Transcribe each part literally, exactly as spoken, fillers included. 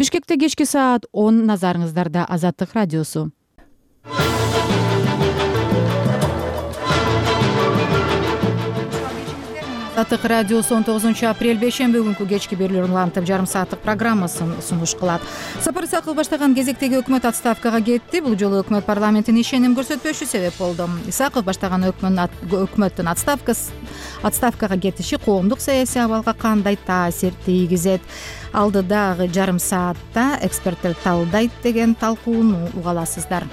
Бишкекте кечки саат он, назарыңыздарда Азаттык радиосу. Азаттык радиосу он тогузунчу апрель бейшемби күнкү кечки берүүлөр улантып жарым сааттык программасын сунуш кылат. Сапар Исаков баштаган кезектеги өкмөт отставкага кетти. Бул жолу өкмөт парламенттин ишеним көрсөтпөшү себеп болду. Исаков баштаган өкмөттүн отставкага кетиши коомдук саясий абалга кандай таасир тийгизет? Алдыдагы жарым саатта эксперттер талдайт деген талкууну уга аласыздар.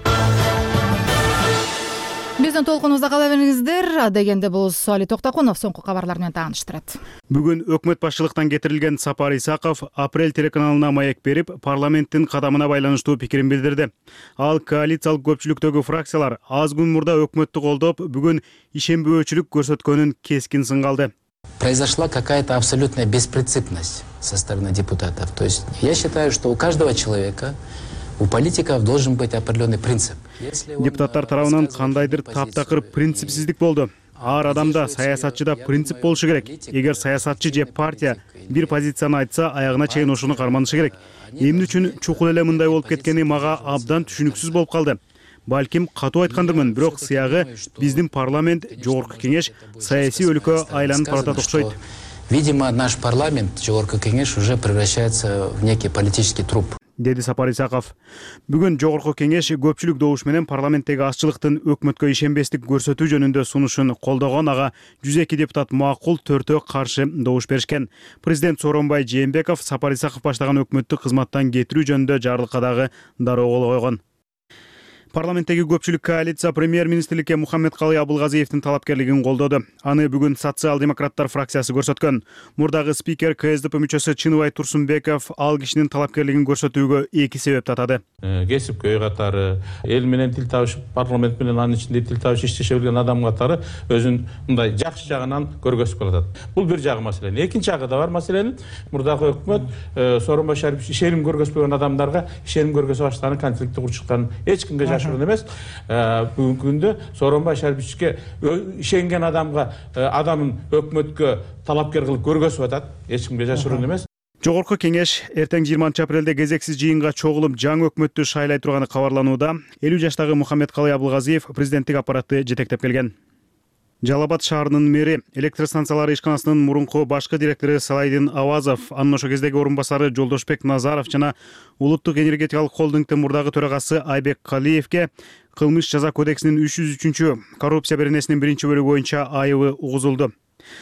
Биздин толкунубузда кала бериңиздер. Дегенде бул Али Токтокунов соңку кабарлар менен тааныштырат. Бүгүн өкмөт башчылыктан кетирилген Сапар Исаков Апрель телеканалына маек берип, парламенттин кадамына байланыштуу пикирин билдирди. Ал коалициялык көпчүлүктөгү фракциялар аз күн мурда өкмөттү колдоп, бүгүн ишенбөөчүлүк көрсөткөнүн кескин сынгалды. Произошла какая-то абсолютная беспринципность со стороны депутатов. То есть я считаю, что у каждого человека, у политиков должен быть определенный принцип. Депутаттар тарабынан кандайдыр таптакыр принципсиздик болду. Ар адамда, саясатчыда принцип болушу керек. Эгер саясатчы же партия бир позицияны айтса, аягына чейин ошону карманышы керек. Эмне үчүн чукул эле мындай болуп кеткени мага абдан түшүнүксүз болуп калды. Балким катуу айткандырмын, бирок сыягы биздин парламент, жогорку кеңеш саясий өлкө айланып баратат окшойт. Видимо, наш парламент, жогорку кеңеш, уже превращается в некий политический труп. Деди Сапар Исаков. Бүгүн жогорку кеңеш көпчүлүк добуш менен парламенттеги азчылыктын өкмөткө ишенбестик көрсөтүү жөнүндө сунушун колдогон. Ага жүз эки депутат макул, төртөө каршы добуш беришкен. Президент Сооронбай Жээнбеков Сапар Исаков баштаган өкмөттү кызматтан кетирүү жөнүндө жарлыкка дагы дароо кол койгон. Парламенттеги көпчүлүк коалиция премьер-министрликке Мухаммедкалый Абылгазиевдин талапкерлигин колдоду. Аны бүгүн социал-демократтар фракциясы көрсөткөн. Мурдагы спикер КСДП мүчөсү Чыныбай Турсунбеков ал кишинин талапкерлигин көрсөтүүгө эки себеп татады. Кесипкөй катары, эл менен тил табышып, парламент менен анын ичинде тил табышып иштеше билген адам катары өзүн мындай жакшы жагынан көргөзүп калат. Бул бир жагы маселе. Экинчи жагы да бар маселенин. Мурдагы өкмөт Сооронбай Шарипович ишеним көргөзбөгөн адамдарга ишеним көргөзө баштаган конфликти курчукканын эч кимге жашыруун эмес. Бүгүнкү күндө Сооронбай Шариповичке ишенген адамга адамын өкмөткө талапкер кылып көргөзүп атат. Эч кимге жашыруун эмес. Жогорку кеңеш эртең жыйырманчы апрелде кезексиз жыйынга чогулуп жаңы өкмөттү шайлай турганы кабарланууда. элүү жаштагы Мухаммедкалый Абылгазиев президенттик аппаратты жетектеп келген. Жалал Абад шаарынын мэри, электростанциялары ишканасынын мурунку башкы директору Салайдин Авазов, анын ошо кездеги орун басары Жолдошбек Назаров жана Улуттук энергетикалык холдингдин мурдагы төрагасы Айбек Калиевке кылмыш жаза кодексинин үч жүз үчүнчү коррупция беренесинин биринчи бөлүгү боюнча айыбы угузулду.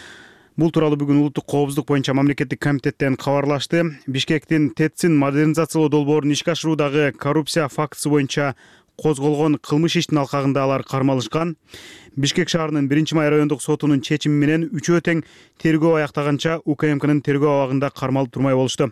Бул тууралуу бүгүн улуттук коопсуздук боюнча мамлекеттик комитеттен кабарлашты. Бишкектин ТЭЦин модернизациялоо долбоорун ишке ашыруудагы коррупция фактысы боюнча козголгон кылмыш иштин алкагында алар кармалышкан. Бишкек шаарынын биринчи май райондук сотунун чечими менен үчөө тең тергөө аяктаганча УКМКнын тергөө абагында кармалып турмай болушту.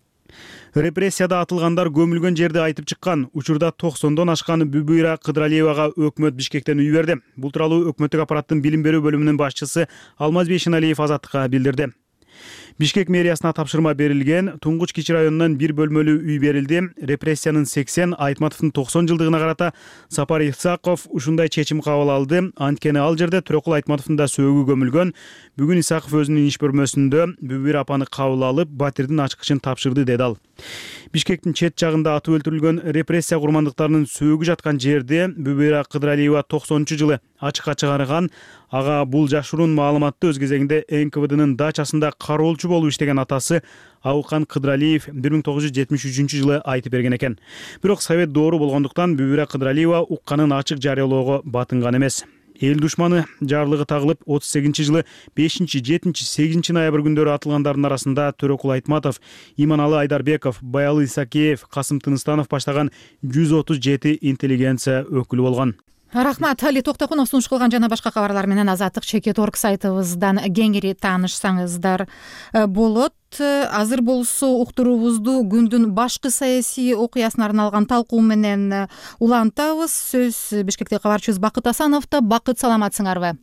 Репрессияда атылгандар көмүлгөн жерди айтып чыккан. Учурда токсондон ашкан Бүбүйра Кыдыралиевага өкмөт Бишкектен үй берди. Бул тууралуу өкмөттүк аппараттын билим берүү бөлүмүнүн башчысы Алмазбек Шеналиев Азаттыкка билдирди. Бишкек мэриясына тапшырма берилген, Туңгуч Кичи районунан бир бөлмөлүү үй берилди. Репрессиянын сексен, Айтматовдун токсон жылдыгына карата Сапар Исаков ушундай чечим кабыл алды. Анткени ал жерде Төрөкул Айтматовдун да сөөгү көмүлгөн. Бүгүн Исаков өзүнүн иш бөлмөсүндө Бүбүр апаны кабыл алып, батирдин ачкычын тапшырды деди ал. Бишкектин чет жагында атып өлтүрүлгөн репрессия курмандыктарынын сөөгү жаткан жерде Бүбүр Кыдыралиева токсонунчу жылы ачыкка чыгарган. Ага бул жашыруун маалыматты өз кезегинде эн ка вэ дынын дачасында кароолчу болуп иштеген атасы Аукан Кыдыралиев бир миң тогуз жүз жетимиш үчүнчү жылы айтып берген экен. Бирок совет доору болгондуктан Бүбүр Кыдыралиева укканын ачык жарыялоого батынган эмес. Эл душманы жарлыгы тагылып отуз сегизинчи жылы бешинчи, жетинчи, сегизинчи ноябрь күндөрү атылгандардын арасында Төрөкул Айтматов, Иманалы Айдарбеков, Баялы Исакеев, Касым Тыныстанов баштаган жүз отуз жети интеллигенция өкүлү болгон. Рахмат. Али Токтокунов сунуш кылган жана башка кабарлар менен Азаттык чекит орг сайтыбыздан кеңири таанышсаңыздар болот. Азыр болсо уктуруубузду күндүн башкы саясий окуясына арналган талкуу менен улантабыз. Сөз Бишкектеги кабарчыбыз Бакыт Асановдо. Бакыт, саламатсыңарбы?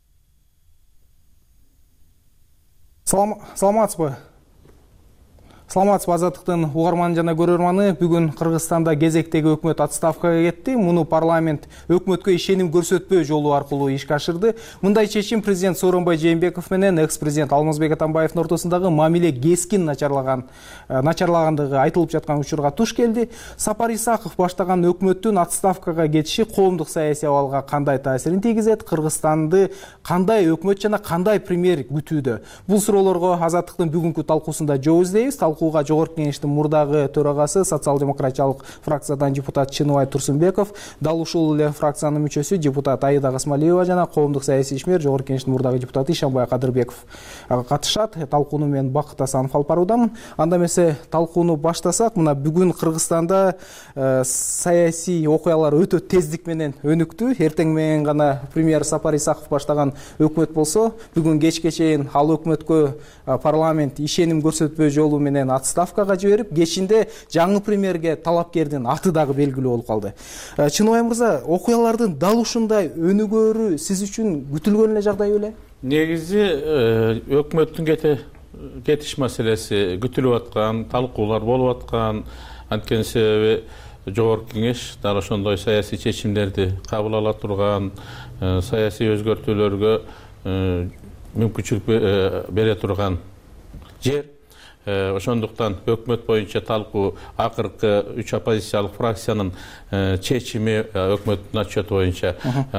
Саламатсызбы? Саламатсызбы Азаттыктын угарманы жана көрөрманы. Бүгүн Кыргызстанда кезектеги өкмөт отставкага кетти. Муну парламент өкмөткө ишеним көрсөтпөө жолу аркылуу ишке ашырды. Мындай чечим президент Сооронбай Жээнбеков менен экс-президент Алмазбек Атамбаевдин ортосундагы мамиле кескин начарлаган начарлагандыгы айтылып жаткан учурга туш келди. Сапар Исаков баштаган өкмөттүн отставкага кетиши коомдук саясий абалга кандай таасирин тийгизет? Кыргызстанды кандай өкмөт жана кандай премьер күтүүдө? Бул суроолорго Азаттыктын бүгүнкү талкуусунда жооп издейбиз. Талкууга Жогорку Кеңештин мурдагы төрагасы, социал-демократиялык фракциядан депутат Чыныбай Турсунбеков, дал ушул эле фракциянын мүчөсү депутат Аида Касмалиева жана коомдук саясий ишмер Жогорку Кеңештин мурдагы депутаты Ишанбай Кадырбеков катышат. Талкууну мен Бакыт Асанов алып баруудамын. Анда эмесе талкууну баштасак, мына бүгүн Кыргызстанда саясий окуялар өтө тездик менен өнүктү. Эртең менен гана премьер Сапар Исаков баштаган өкмөт болсо, бүгүн кечке чейин ал өкмөткө парламент ишеним көрсөтпөө жолу менен отставкага жиберип, кечинде жаңы премьерге талапкердин аты дагы белгилүү болуп калды. Чыныбай мырза, окуялардын дал ушундай өнүгөөрү сиз үчүн күтүлгөн эле жагдай беле? Негизи өкмөттүн кете кетиш маселеси күтүлүп аткан, талкуулар болуп аткан. Анткени себеби Жогорку Кеңеш дал ошондой саясий чечимдерди кабыл ала турган, саясий өзгөртүүлөргө мүмкүнчүлүк бере турган жер. Ошондуктан өкмөт боюнча талкуу акыркы үч оппозициялык фракциянын чечими өкмөттүн отчету боюнча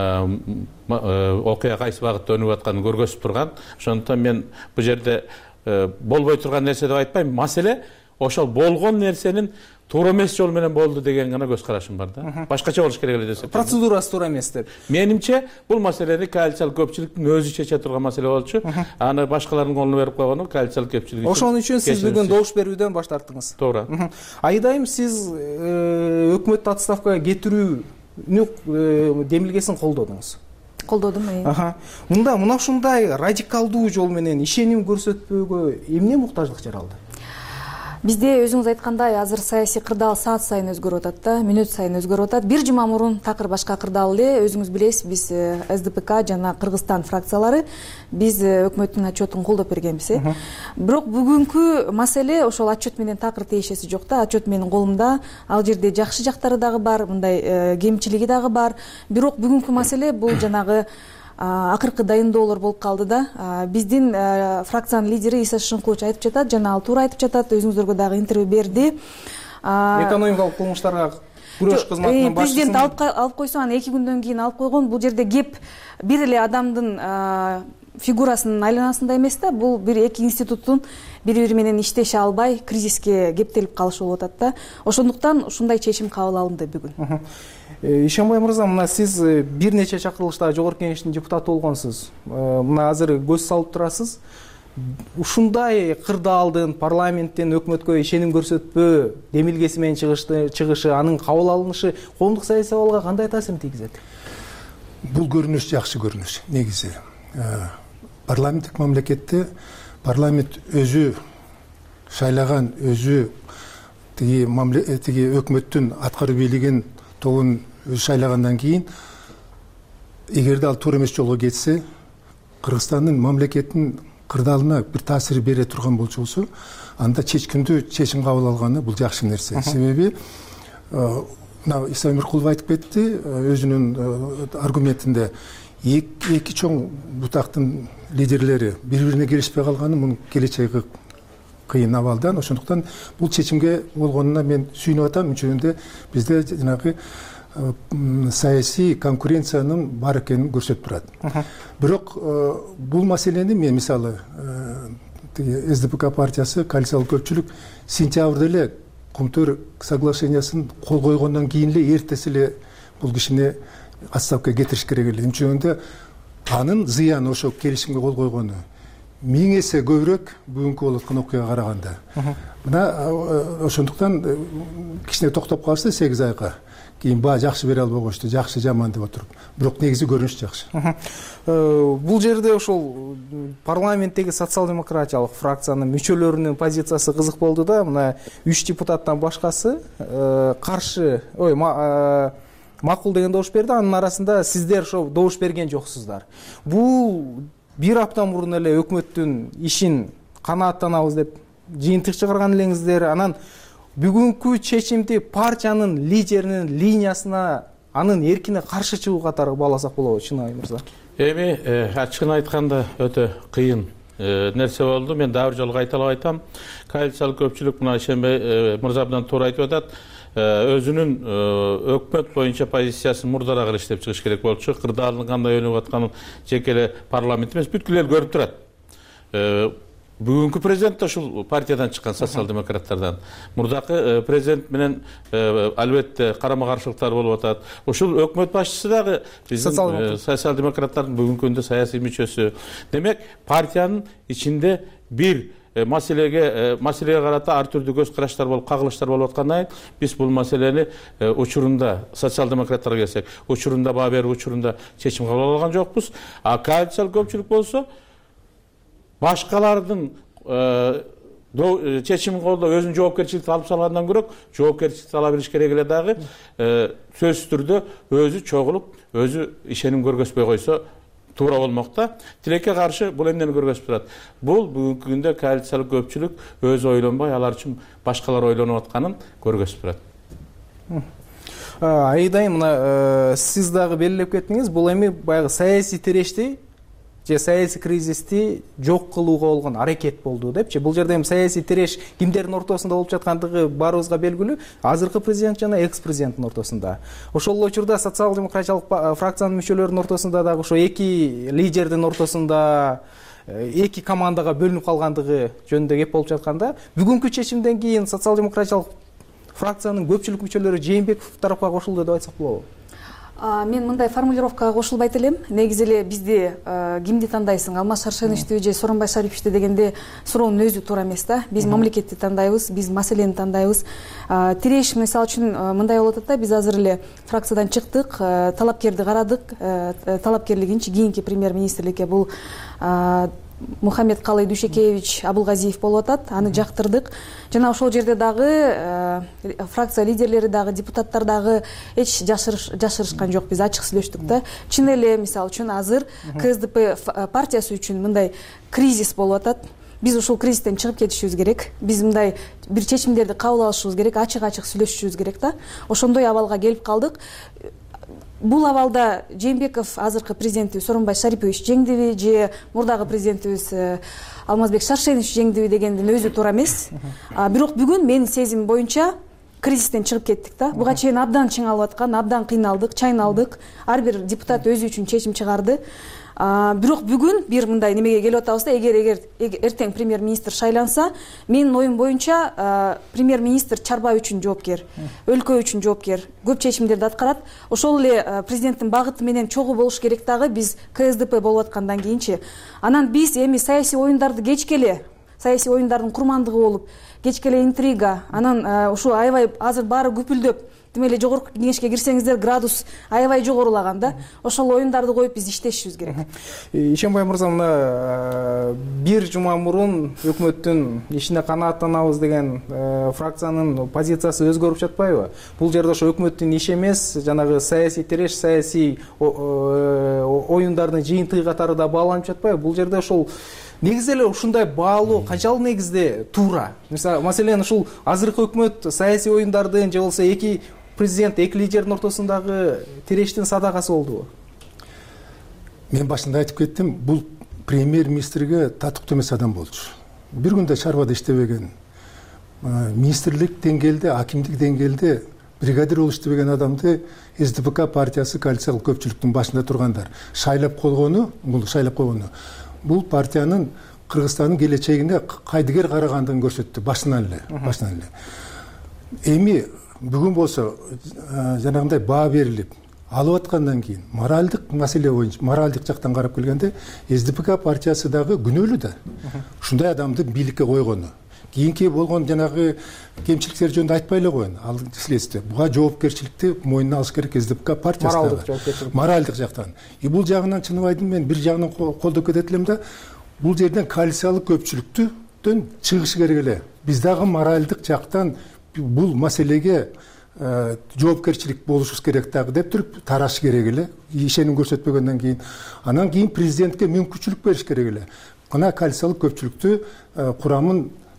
окуя кайсы багытта өнүгүп атканын көргөзүп турган. Ошондуктан мен бул жерде болбой турган нерсе деп айтпайм. Маселе ошол болгон нерсенин туура эмес жол менен болду деген гана көз карашым бар да. Башкача болуш керек эле десем. Процедурасы туура эмес деп. Менимче бул маселени коалициялык көпчүлүктүн өзү чече турган маселе болчу. Аны башкалардын колуна берип койгону коалициялык көпчүлүк. Ошон үчүн сиз бүгүн добуш берүүдөн баш тарттыңыз. Туура. Айдайым, сиз өкмөттү отставкага кетирүүнү демилгесин колдодуңуз. Колдодум. Мында мына ушундай радикалдуу жол менен ишеним көрсөтпөөгө эмне муктаждык жаралды? Бизде өзүңүз айткандай азыр саясий кырдаал саат сайын өзгөрүп атат да, мүнөт сайын өзгөрүп атат. Бир жума мурун такыр башка кырдаал эле. Өзүңүз билесиз, биз эс дэ пэ ка жана Кыргызстан фракциялары биз өкмөттүн отчетун колдоп бергенбиз. Бирок бүгүнкү маселе ошол отчет менен такыр тиешеси жок да. Отчет менин колумда. Ал жерде жакшы жактары дагы бар, мындай кемчилиги дагы бар. Бирок бүгүнкү маселе бул жанагы акыркы дайындоолор болуп калды да. Биздин фракциянын лидери Иса Шынкулович айтып жатат, жана ал туура айтып жатат, өзүңүзгө дагы интервью берди. Экономикалык кылмыштарга күрөш кызматынын башчысы. Президент алып койсо, анан эки күндөн кийин алып койгон. Бул жерде кеп бир эле адамдын фигурасынын айланасында эмес да. Бул бир эки институттун бири-бири менен иштеше албай, кризиске кептелип калышы болуп атат да. Ошондуктан ушундай чечим кабыл алынды бүгүн. Ишанбай мырза, мына сиз бир нече чакырылышта Жогорку Кеңештин депутаты болгонсуз. Мына азыр көз салып турасыз. Ушундай кырдаалдын парламенттен өкмөткө ишеним көрсөтпөө демилгеси менен чыгышы, анын кабыл алынышы коомдук саясий абалга кандай таасирин тийгизет? Бул көрүнүш жакшы көрүнүш. Негизи парламенттик мамлекетте парламент өзү шайлаган, өзү тиги тиги өкмөттүн аткаруу бийлигин тобун өзү шайлагандан кийин, эгерде ал туура эмес жолго кетсе, Кыргызстандын мамлекеттин кырдаалына бир таасир бере турган болчу, анда чечкиндүү чечим кабыл алганы бул жакшы нерсе. Себеби мына Иса Өмүркулов айтып кетти өзүнүн аргументинде, эки чоң бутактын лидерлери бири-бирине келишпей калганы мунун келечеги кыйын абалдан. Ошондуктан бул чечимге болгонуна мен сүйүнүп атам. Үчүндө бизде жанагы саясий конкуренциянын бар экенин көрсөтүп турат. Бирок бул маселени мен мисалы эс дэ пэ ка партиясы, коалициялык көпчүлүк сентябрда эле Кумтөр соглашениясын кол койгондон кийин эле эртеси эле бул кишини отставкага кетириш керек эле. Үчүндө анын зыяны ошо келишимге кол койгону миң эсе көбүрөөк бүгүнкү болуп аткан окуяга караганда. Мына ошондуктан кичине токтоп калышты сегиз айга. Кийин баа жакшы бере албай коюшту, жакшы жаман деп отуруп. Бирок негизи көрүнүш жакшы. Бул жерде ошол парламенттеги социал-демократиялык фракциянын мүчөлөрүнүн позициясы кызык болду да. Мына үч депутаттан башкасы каршы, ой, макул деген добуш берди. Анын арасында сиздер ошо добуш берген жоксуздар. Бул бир апта мурун эле өкмөттүн ишин канааттанабыз деп жыйынтык чыгарган элеңиздер. Анан бүгүнкү чечимди партиянын лидеринин линиясына, анын эркине каршы чыгуу катары бааласак болобу, Чынай мырза? Эми ачыгын айтканда өтө кыйын нерсе болду. Мен дагы бир жолу кайталап айтам. Коалициялык көпчүлүк мына Ишенбей мырза абдан туура айтып атат. Өзүнүн өкмөт боюнча позициясын мурдараак иштеп чыгыш керек болчу. Кырдаалдын кандай ойлонуп атканын жеке эле парламент эмес, бүткүл эл көрүп турат. Бүгүнкү президент да ушул партиядан чыккан, социал-демократтардан. Мурдакы президент менен албетте карама-каршылыктар болуп атат. Ушул өкмөт башчысы дагы биздин социал-демократтардын бүгүнкү күндө саясий мүчөсү. Демек, партиянын ичинде бир маселеге маселеге карата ар түрдүү көз караштар болуп, кагылыштар болуп аткандан кийин биз бул маселени учурунда социал-демократтарга келсек, учурунда баа берип, учурунда чечим кабыл алган жокпуз. А коалициялык көпчүлүк болсо башкалардын чечимин колдоп өзүнүн жоопкерчиликти алып салгандан көрөк, жоопкерчиликти ала билиш керек эле дагы сөзсүз түрдө өзү чогулуп, өзү ишеним көргөзбөй койсо туура болмок да. Тилекке каршы бул эмнени көргөзүп турат? Бул бүгүнкү күндө коалициялык көпчүлүк өзү ойлонбой, алар үчүн башкалар ойлонуп атканын көргөзүп турат. Айдай, мына сиз дагы белгилеп кеттиңиз, бул эми баягы саясий тирешти же саясий кризисти жок кылууга болгон аракет болду депчи. Бул жерде эми саясий тиреш кимдердин ортосунда болуп жаткандыгы баарыбызга белгилүү. Азыркы президент жана экс-президенттин ортосунда. Ошол учурда социал-демократиялык фракциянын мүчөлөрүнүн ортосунда дагы ошо эки лидердин ортосунда эки командага бөлүнүп калгандыгы жөнүндө кеп болуп жатканда, бүгүнкү чечимден кийин социал-демократиялык фракциянын көпчүлүк мүчөлөрү Жээнбеков тарапка кошулду деп айтсак болобу? Мен мындай формулировкага кошулбайт элем. Негизи эле бизде кимди тандайсың, Алмаз Шаршеновичти же Сооронбай Шариповичти дегенде суроонун өзү туура эмес да. Биз мамлекетти тандайбыз, биз маселени тандайбыз. Тиреш мисалы үчүн мындай болуп атат да, биз азыр эле фракциядан чыктык, талапкерди карадык, талапкерлигинчи кийинки премьер-министрликке бул Мухаммедкалый Дүйшөкеевич Абылгазиев болуп атат, аны жактырдык. Жана ошол жерде дагы фракция лидерлери дагы, депутаттар дагы эч жашырышкан жок, биз ачык сүйлөштүк да. Чын эле мисалы үчүн азыр КСДП партиясы үчүн мындай кризис болуп атат. Биз ушул кризистен чыгып кетишибиз керек. Биз мындай бир чечимдерди кабыл алышыбыз керек, ачык-ачык сүйлөшүшүбүз керек да. Ошондой абалга келип калдык. Бул абалда Жээнбеков азыркы президентибиз Сооронбай Шарипович жеңдиби же мурдагы президентибиз Алмазбек Шаршенович жеңдиби дегендин өзү туура эмес. Бирок бүгүн менин сезимим боюнча кризистен чыгып кеттик да. Буга чейин абдан чыңалып аткан, абдан кыйналдык, чайналдык. Ар бир депутат өзү үчүн чечим чыгарды. Бирок бүгүн бир мындай немеге келип атабыз да, эгер эгер эртең премьер-министр шайланса, менин оюм боюнча премьер-министр Чарбай үчүн жоопкер, өлкө үчүн жоопкер, көп чечимдерди аткарат. Ошол эле президенттин багыты менен чогуу болуш керек дагы биз КСДП болуп аткандан кийинчи. Анан биз эми саясий оюндарды кечкеле, саясий оюндардын курмандыгы болуп, кечкеле интрига, анан ушул аябай азыр баары күпүлдөп, тим эле жогорку кеңешке кирсеңиздер градус аябай жогорулаган да. Ошол оюндарды коюп биз иштешибиз керек. Ишенбай мырза, мына бир жума мурун өкмөттүн ишине канааттанабыз деген фракциянын позициясы өзгөрүп жатпайбы? Бул жерде ошо өкмөттүн иши эмес, жанагы саясий тиреш, саясий оюндардын жыйынтыгы катары да бааланып жатпайбы? Бул жерде ошол негизи эле ушундай баалоо канчалык негизде туура? Мисалы, маселен ушул азыркы өкмөт саясий оюндардын же болбосо эки президент, эки лидердин ортосундагы тирештин садагасы болдубу? Мен башында айтып кеттим, бул премьер-министрге татыктуу эмес адам болчу. Бир күндө чарбада иштебеген, министрлик деңгээлде, акимдик деңгээлде бригадир болуп иштебеген адамды СДПК партиясы коалициялык көпчүлүктүн башында тургандар шайлап койгону, бул шайлап койгону бул партиянын Кыргызстандын келечегине кайдыгер карагандыгын көрсөттү башынан эле, башынан эле. Эми бүгүн болсо жанагындай баа берилип алып аткандан кийин моралдык маселе боюнча, моралдык жактан карап келгенде СДПК партиясы дагы күнөөлүү да. Ушундай адамды бийликке койгону. Кийинки болгон жанагы кемчиликтер жөнүндө айтпай эле коеюн. Ал следствие. Буга жоопкерчиликти мойнуна алыш керек СДПК партиясы. Моралдык жоопкерчилик. Моралдык жактан. И бул жагынан Чыныбайдын мен бир жагынан колдоп кетет элем да, бул жерден коалициялык көпчүлүктүн чыгышы керек эле. Биз дагы моралдык жактан бул маселеге жоопкерчилик болушубуз керек дагы деп туруп тараш керек эле. Ишеним көрсөтпөгөндөн кийин анан кийин президентке мүмкүнчүлүк бериш керек эле. Мына коалициялык көпчүлүктү курамын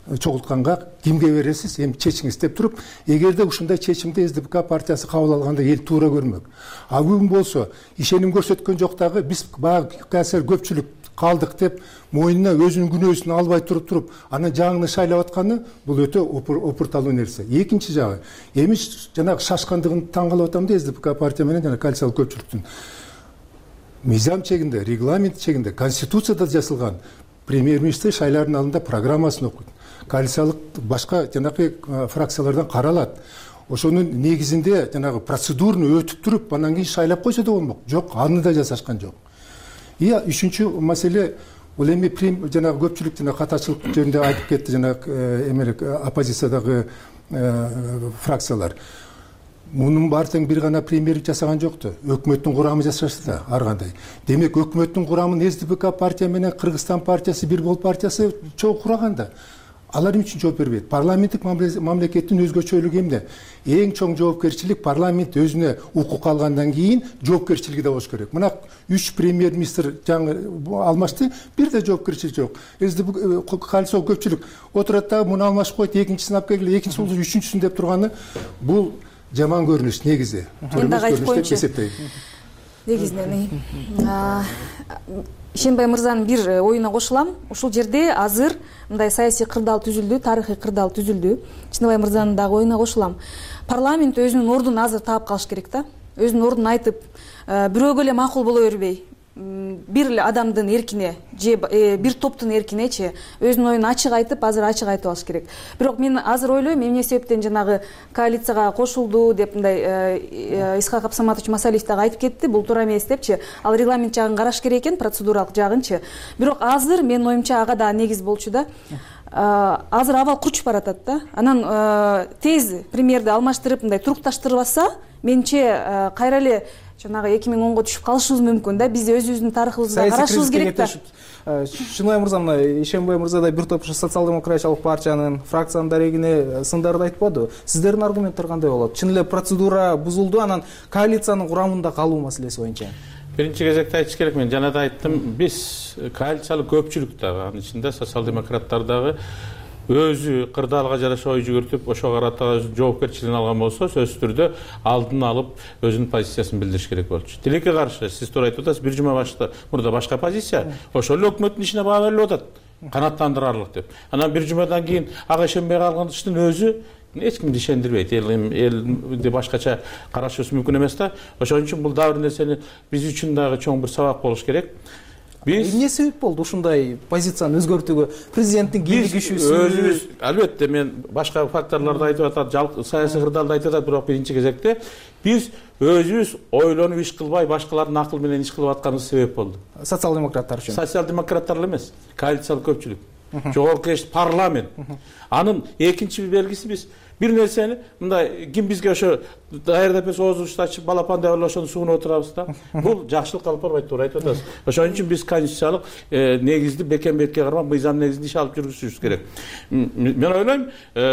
чогултканга кимге бересиз, эми чечиңиз деп туруп, эгерде ушундай чечимди эс дэ пэ ка партиясы кабыл алганда эл туура көрмөк. А бүгүн болсо ишеним көрсөткөн жок дагы биз баягы кесир көпчүлүк калдык деп мойнуна өзүнүн күнөөсүн албай туруп туруп анан жаңыны шайлап атканы бул өтө опурталуу нерсе. Экинчи жагы, эми жанагы шашкандыгын таң калып атам да эс дэ пэ ка партия менен жана коалициялык көпчүлүктүн мыйзам чегинде, регламент чегинде, конституцияда жазылган премьер-министр шайлардын алдында программасын окуйт. Коалициялык башка жанагы фракциялардан каралат. Ошонун негизинде жанагы процедураны өтүп туруп, анан кийин шайлап койсо да болмок. Жок, аны да жасашкан жок. И үчүнчү маселе бул эми жанагы көпчүлүк жана катачылык жөнүндө айтып кетти жанагы эмелик оппозициядагы фракциялар. Мунун баары тең бир гана премьерлик жасаган жокту. Өкмөттүн курамы жасашты да ар кандай. Демек өкмөттүн курамын эс дэ пэ ка партия менен Кыргызстан партиясы, Бир Бол партиясы чогуу кураганда алар үчүн жооп бербейт. Парламенттик мамлекеттин өзгөчөлүгү эмне? Эң чоң жоопкерчилик парламент өзүнө укук алгандан кийин жоопкерчилиги да болуш керек. Мына үч премьер-министр жаңы алмашты, бир да жоопкерчилик жок. эс дэ пэ коалициялык көпчүлүк отурат да муну алмашып койт, экинчисин алып келгиле, экинчиси болсо үчүнчүсүн деп турганы бул жаман көрүнүш негизи. Мен дагы айтып коеюнчу. Негизинен Ишенбай мырзанын бир оюна кошулам. Ушул жерде азыр мындай саясий кырдаал түзүлдү, тарыхый кырдаал түзүлдү. Ишенбай мырзанын дагы оюна кошулам. Парламент өзүнүн ордун азыр таап калыш керек да. Өзүнүн ордун айтып, бирөөгө эле макул боло бербей, бир эле адамдын эркине же бир топтун эркинечи өзүнүн оюн ачык айтып, азыр ачык айтып алыш керек. Бирок мен азыр ойлойм, эмне себептен жанагы коалицияга кошулду деп мындай Исхак Абсаматович Масалиев дагы айтып кетти, бул туура эмес депчи. Ал регламент жагын караш керек экен, процедуралык жагынчы. Бирок азыр менин оюмча ага да негиз болчу да. Азыр абал курчуп баратат да. Анан тез премьерди алмаштырып мындай турукташтырбаса, менче кайра эле жанагы эки миң онго түшүп калышыбыз мүмкүн да. Биз өзүбүздүн тарыхыбызды карашыбыз керек да. Шынбай мырза, мына Ишенбай мырза да бир топ социал-демократиялык партиянын фракциянын дарегине сындарды айтпады. Сиздердин аргументтер кандай болот? Чын эле процедура бузулду, анан коалициянын курамында калуу маселеси боюнча. Биринчи кезекте айтыш керек, мен жана да айттым, биз коалициялык көпчүлүк дагы, анын ичинде социал-демократтар дагы өзү кырдаалга жараша ой жүгүртүп, ошого карата жоопкерчилигин алган болсо, сөзсүз түрдө алдын алып өзүнүн позициясын билдириш керек болчу. Тилекке каршы, сиз туура айтып атасыз, бир жума башта мурда башка позиция, ошол эле өкмөттүн ишине баа берилип атат. Канааттандырарлык деп. Анан бир жумадан кийин ага ишенбей калгандыктын өзү эч кимди ишендирбейт. Элди башкача карашыбыз мүмкүн эмес да. Ошон үчүн бул дагы бир нерсени биз үчүн дагы чоң бир сабак болуш керек. Эмне себеп болду ушундай позицияны өзгөртүүгө? Президенттин кийинки күчүсү өзүбүз, албетте мен башка факторлорду айтып атат, саясий кырдаалды айтып атат, бирок биринчи кезекте биз өзүбүз ойлонуп иш кылбай, башкалардын акыл менен иш кылып атканыбыз себеп болду. Социал-демократтар үчүн. Социал-демократтар эле эмес, коалициялык көпчүлүк. Жогорку кеңеш парламент. Анын экинчи белгиси биз бир нерсени мындай ким бизге ошо даярдап берсе оозубузду ачып балапандай эле ошону суугунуп отурабыз да. Бул жакшылыкка алып барбайт, туура айтып атасыз. Ошон үчүн биз конституциялык негизди бекем бетке кармап, мыйзам негизинде иш алып жүргүзүшүбүз керек. Мен ойлойм,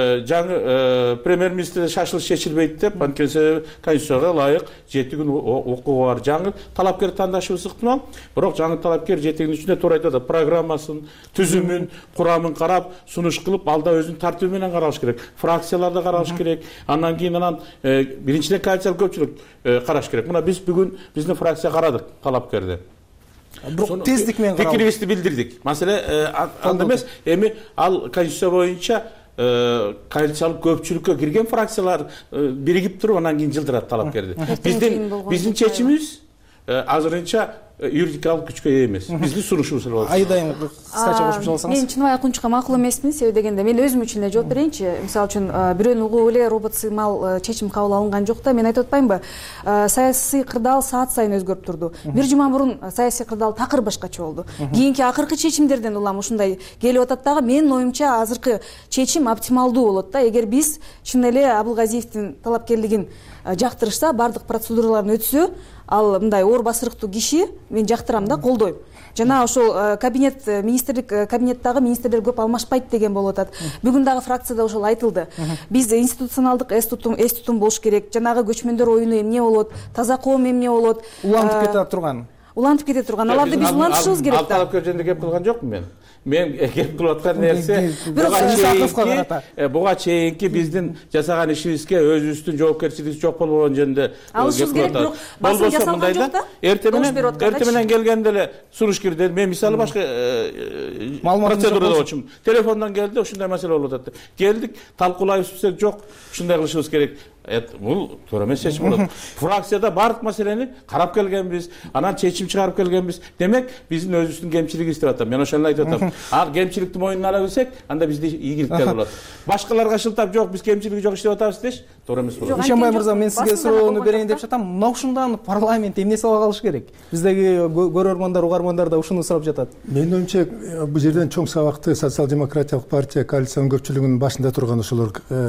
жаңы премьер-министр шашылыш чечилбейт деп, анткени себеби конституцияга ылайык жети күн укугу бар. Жаңы талапкер тандашыбыз ыктымал, бирок жаңы талапкер жети күн ичинде туура айтып атат, программасын, түзүмүн, курамын карап, сунуш кылып, алда өзүнүн тартиби менен каралыш керек. Фракциялар караш керек. Андан кийин анан биринчиден коалициялык көпчүлүк караш керек. Мына биз бүгүн биздин фракция карадык талапкерди. Бирок тездик менен карадык. Пикирибизди билдирдик. Маселе анда эмес, эми ал конституция боюнча коалициялык көпчүлүккө кирген фракциялар биригип туруп анан кийин жылдырат талапкерди. Биздин биздин чечимибиз азырынча юридикалык күчкө ээ эмес. Биздин сунушубуз эле болот. Айдайым кыскача кошуп алсаңыз. Мен чыныбай акунчука макул эмесмин, себеби дегенде мен өзүм үчүн эле жооп берейинчи. Мисалы үчүн бирөөнү угуп эле робот сыймал чечим кабыл алынган жок да. Мен айтып атпаймынбы? Саясий кырдаал саат сайын өзгөрүп турду. Бир жума мурун саясий кырдаал такыр башкача болду. Кийинки акыркы чечимдерден улам ушундай келип атат дагы. Менин оюмча азыркы чечим оптималдуу болот да. Эгер биз чын эле Абылгазиевдин талапкерлигин жактырышса, бардык процедураларын өтсө, ал мындай оор басырыктуу киши мен жактырам да, колдойм. Жана ошол кабинет, министрлик кабинеттагы министрлер көп алмашпайт деген болуп атат. Бүгүн дагы фракцияда ошол айтылды. Биз институционалдык эс тутум, эс тутум болуш керек. Жанагы көчмөндөр оюну эмне болот, таза коом эмне болот. Улантып кетип турган. улантып кете турган. Аларды биз улантышыбыз керек да. Ал талапкер жөнүндө кеп кылган жокмун мен. Мен кеп кылып аткан нерсе буга чейинки биздин жасаган ишибизге өзүбүздүн жоопкерчилигибиз жок болгон жөнүндө алышыбыз керек, бирок басым жасалган жок да. Эрте менен эрте менен келгенде эле сурушкирде мен мисалы башка процедурада болчумун. Телефондон келди, ушундай маселе болуп атат. Келдик, талкуулайбыз десек жок, ушундай кылышыбыз керек. Бул туура эмес чечим болот. Фракцияда бардык маселени карап келгенбиз, анан чечим чыгарып келгенбиз. Демек, биздин өзүбүздүн кемчилигибиз деп атам. Мен ошону айтып атам. А кемчиликти мойнуна ала билсек, анда бизде ийгиликтер болот. Башкаларга шылтап жок, биз кемчилиги жок иштеп атабыз деш, туура эмес болот. Ишенбай мырза, мен сизге суроону берейин деп жатам. Мына ушундан парламент эмне сабак алыш керек? Биздеги көрөрмандар, угармандар да ушуну сурап жатат. Менин оюмча, бул жерден чоң сабакты социал-демократиялык партия коалициянын көпчүлүгүнүн башында турган ошолор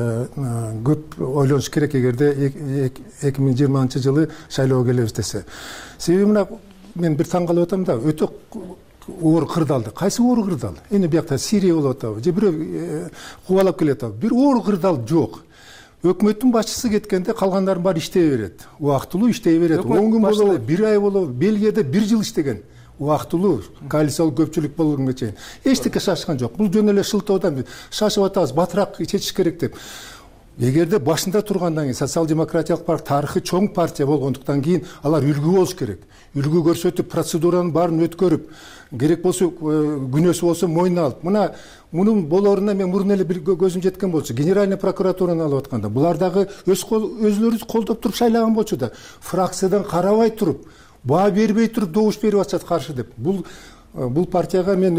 көп ойлонуш керек эгерде эки миң жыйырманчы жылы шайлоого келебиз десе. Себеби мына мен бир таң калып атам да, өтө оор кырдаалды. Кайсы оор кырдаал? Эми биякта Сирия болуп атабы, же бирөө кубалап келатабы. Бир оор кырдаал жок. Өкмөттүн башчысы кеткенде калгандардын баары иштей берет. Убактылуу иштей берет. он күн болобу, бир ай болобу, Бельгияда бир жыл иштеген. Убактылуу коалициялык көпчүлүк болгонго чейин. Эчтеке шашкан жок. Бул жөн эле шылтоодон шашып атабыз, батыраак чечиш керек деп. Эгерде башында тургандан кийин социал-демократиялык партия тарыхы чоң партия болгондуктан кийин алар үлгү болуш керек. Үлгү көрсөтүп, процедуранын баарын өткөрүп, керек болсо күнөөсү болсо мойнуна алып. Мына мунун болоруна мен мурун эле бир көзүм жеткен болчу. Генеральный прокуратураны алып атканда булар дагы өз өзлөрү колдоп туруп шайлаган болчу да. Фракциядан карабай туруп, баа бербей туруп добуш берип атышат каршы деп. Бул Бул партияга мен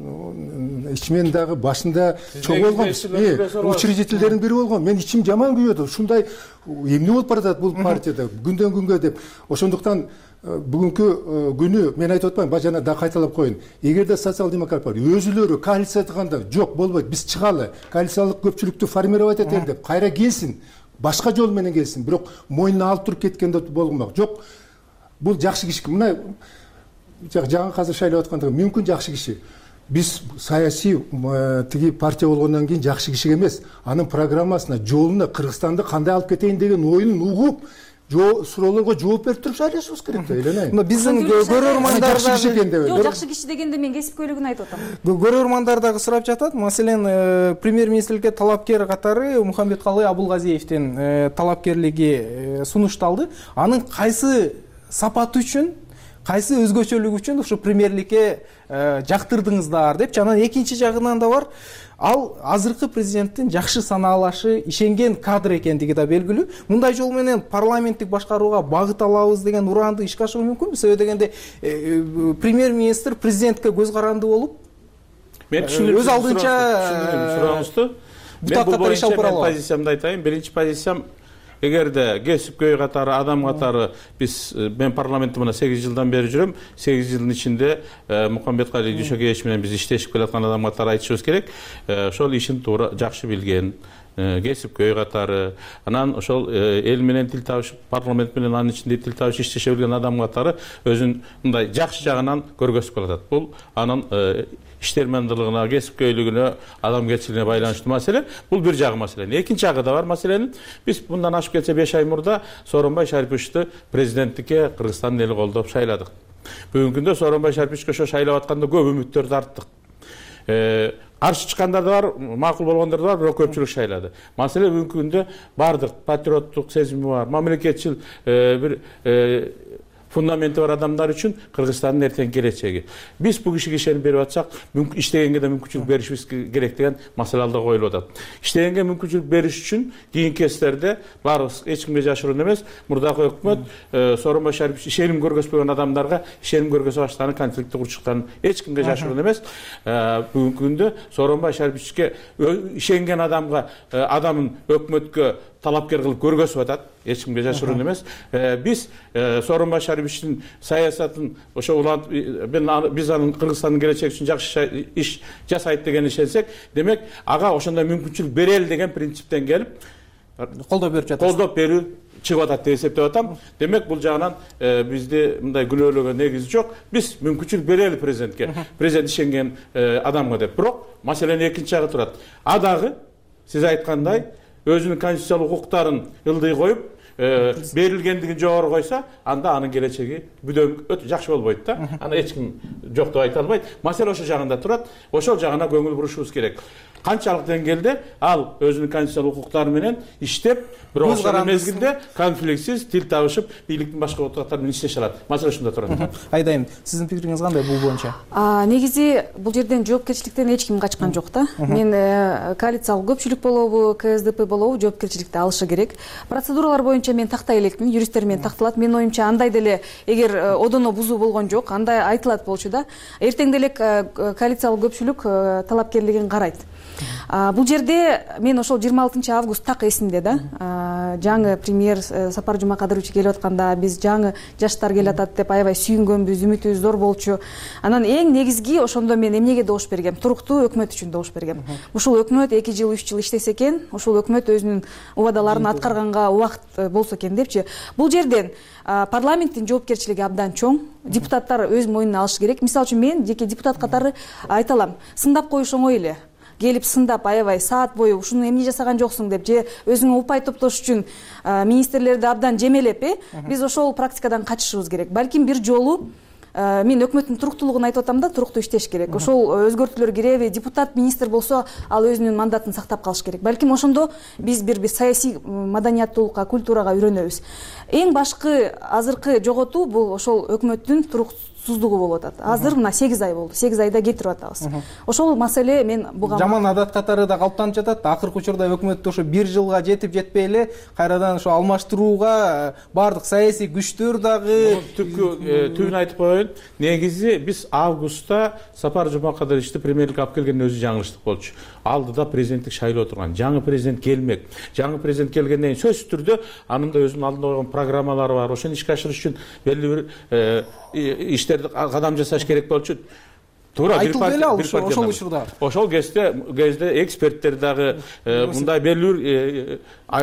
өзүм ичимен дагы башында чоң болгом, учредительдердин бири болгом. Мен ичим жаман күйөдү. Ушундай эмне болуп баратат бул партияда күндөн күнгө деп. Ошондуктан бүгүнкү күнү мен айтып атпайм, бажана да кайталап коеюн. Эгерде социал-демократ партия өзүлөрү коалиция кылганда жок болбойт, биз чыгалы, коалициялык көпчүлүктү формировать этели деп кайра келсин, башка жол менен келсин. Бирок мойнуна алып туруп кеткенде болгонмак. Жок, бул жакшы киши. Мына жаңы казыр шайлап аткандыгы мүмкүн жакшы киши. Биз саясий тиги партия болгондон кийин жакшы киши эмес, анын программасына, жолуна Кыргызстанды кандай алып кетейин деген оюн угуп, суроолорго жооп берип туруп шайлашыбыз керек да, эле. Мына биздин көрөрмандар жакшы киши экен деп. Жок, жакшы киши дегенде мен кесипкөйлүгүн айтып атам. Көрөрмандар дагы сурап жатат. Маселен, премьер-министрге талапкер катары Мухаммедкалый Абулгазиевдин талапкерлиги сунушталды. Анын кайсы сапаты үчүн, кайсы өзгөчөлүк үчүн ушу премьерликке жактырдыңыздар деп, жана экинчи жагынан да бар. Ал азыркы президенттин жакшы санаалашы, ишенген кадр экендиги да белгилүү. Мындай жол менен парламенттик башкарууга багыт алабыз деген ураанды ишке ашыруу мүмкүнбү? Себеби дегенде премьер-министр президентке көз каранды болуп, мен түшүнүп өз алдынча сурооңузду. Мен бул боюнча мен позициямды айтайын. Биринчи позициям, эгерде кесипкөй катары, адам катары биз мен парламентте мына сегиз жылдан бери жүрөм. сегиз жылдын ичинде Мухаммедкалый Дүйшөкеевич менен биз иштешип келаткан адам катары айтышыбыз керек. Ошол ишин туура жакшы билген, кесипкөй катары, анан ошол эл менен тил табышып, парламент менен анын ичинде тил табышып иштеше билген адам катары өзүн мындай жакшы жагынан көргөзүп келатат. Бул анын иштермендүүлүгүнө, кесипкөйлүгүнө, адамгерчилигине байланыштуу маселе. Бул бир жагы маселе. Экинчи жагы да бар маселенин. Биз мындан ашып кетсе беш ай мурда Сооронбай Шариповичти президенттикке Кыргызстандын эли колдоп шайладык. Бүгүнкү күндө Сооронбай Шариповичке ошо шайлап атканда көп үмүттөрдү арттык. Каршы чыккандар да бар, макул болгондар да бар, бирок көпчүлүк шайлады. Маселе бүгүнкү күндө бардык патриоттук сезими бар, мамлекетчил бир фундаменти бар адамдар үчүн Кыргызстандын эртеңки келечеги. Биз бул кишиге ишенип берип атсак, иштегенге да мүмкүнчүлүк беришибиз керек деген маселе алда коюлуп атат. Иштегенге мүмкүнчүлүк бериш үчүн кийинки кездерде баарыбыз эч кимге жашыруун эмес, мурдагы өкмөт Сооронбай Шарипович ишеним көргөзбөгөн адамдарга ишеним көргөзө баштаган, конфликтти курчуктан эч кимге жашыруун эмес. Бүгүнкү күндө Сооронбай Шариповичке ишенген адамга адамын өкмөткө талапкер кылып көргөзүп атат, эч кимге жашыруун эмес. Биз Сооронбай Шариповичтин саясатын ошо улант биз анын Кыргызстандын келечеги үчүн жакшы иш жасайт деген ишенсек, демек ага ошондой мүмкүнчүлүк берели деген принциптен келип колдоп берип жатат. Колдоп берүү чыгып атат деп эсептеп атам. Демек бул жагынан бизде мындай күнөөлөгөн негизи жок. Биз мүмкүнчүлүк берели президентке, президент ишенген адамга деп. Бирок маселенин экинчи жагы турат. А дагы сиз айткандай өзүнүн конституциялык укуктарын ылдый коюп, берилгендигин жогору койсо, анда анын келечеги бүдөм өтө жакшы болбойт да. Аны эч ким жок деп айта албайт. Маселе ошол жагында турат. Ошол жагына көңүл бурушубуз керек. Канчалык деңгээлде ал өзүнүн конституциялык укуктары менен иштеп, бирок ошол мезгилде конфликтсиз тил табышып, бийликтин башка отураттары менен иштеше алат. Маселе ушунда турат. Айдайым, сиздин пикириңиз кандай бул боюнча? Негизи бул жерден жоопкерчиликтен эч ким качкан жок да. Мен коалициялык көпчүлүк болобу, ка эс дэ пэ болобу, жоопкерчиликти алышы керек. Процедуралар боюнча мен тактай элекмин, юристтер менен такталат. Менин оюмча андай деле эгер одоно бузуу болгон жок, андай айтылат болчу да. Эртең деле коалициялык көпчүлүк талапкерлигин карайт. Бул жерде мен ошол жыйырма алтынчы август так эсимде да. Жаңы премьер Сапар Жумакадырович келип атканда биз жаңы жаштар келип атат деп аябай сүйүнгөнбүз, үмүтүбүз зор болчу. Анан эң негизги ошондо мен эмнеге добуш бергем? Туруктуу өкмөт үчүн добуш бергем. Ушул өкмөт эки жыл, үч жыл иштесе экен, ушул өкмөт өзүнүн убадаларын аткарганга убакыт болсо экен депчи. Бул жерден парламенттин жоопкерчилиги абдан чоң. Депутаттар өз мойнуна алышы керек. Мисалы үчүн мен жеке депутат катары айта алам. Сындап коюш оңой эле. Келип сындап аябай саат бою ушуну эмне жасаган жоксуң деп же өзүңө упай топтош үчүн министрлерди абдан жемелеп, биз ошол практикадан качышыбыз керек. Балким бир жолу мен өкмөттүн туруктуулугун айтып атам да, туруктуу иштеш керек. Ошол өзгөртүүлөр киреби, депутат, министр болсо, ал өзүнүн мандатын сактап калыш керек. Балким ошондо биз бир бир саясий маданияттуулукка, культурага үйрөнөбүз. Эң башкы азыркы жоготуу бул ошол өкмөттүн туруктсуздугу болуп атат. Азыр мына сегиз ай болду. сегиз айда кетирип атабыз. Ошол маселе мен буга жаман адат катары да калыптанып жатат. Акыркы учурда өкмөттө ошо бир жылга жетип жетпей эле кайрадан ошо алмаштырууга бардык саясий күчтөр дагы түбүн айтып коеюн. Негизи биз августта Сапар Жумакадыровичти премьерликке алып келгенден өзү жаңылыштык болчу. Алдыда президенттик шайлоо турган. Жаңы президент келмек. Жаңы президент келгенден кийин сөзсүз түрдө анын да өзүнүн алдында койгон программалары бар. Ошону ишке ашырыш үчүн белгилүү бир иштерди кадам жасаш керек болчу. Туура, бир партия, ошол учурда. Ошол кезде кезде эксперттер дагы мындай белгилүү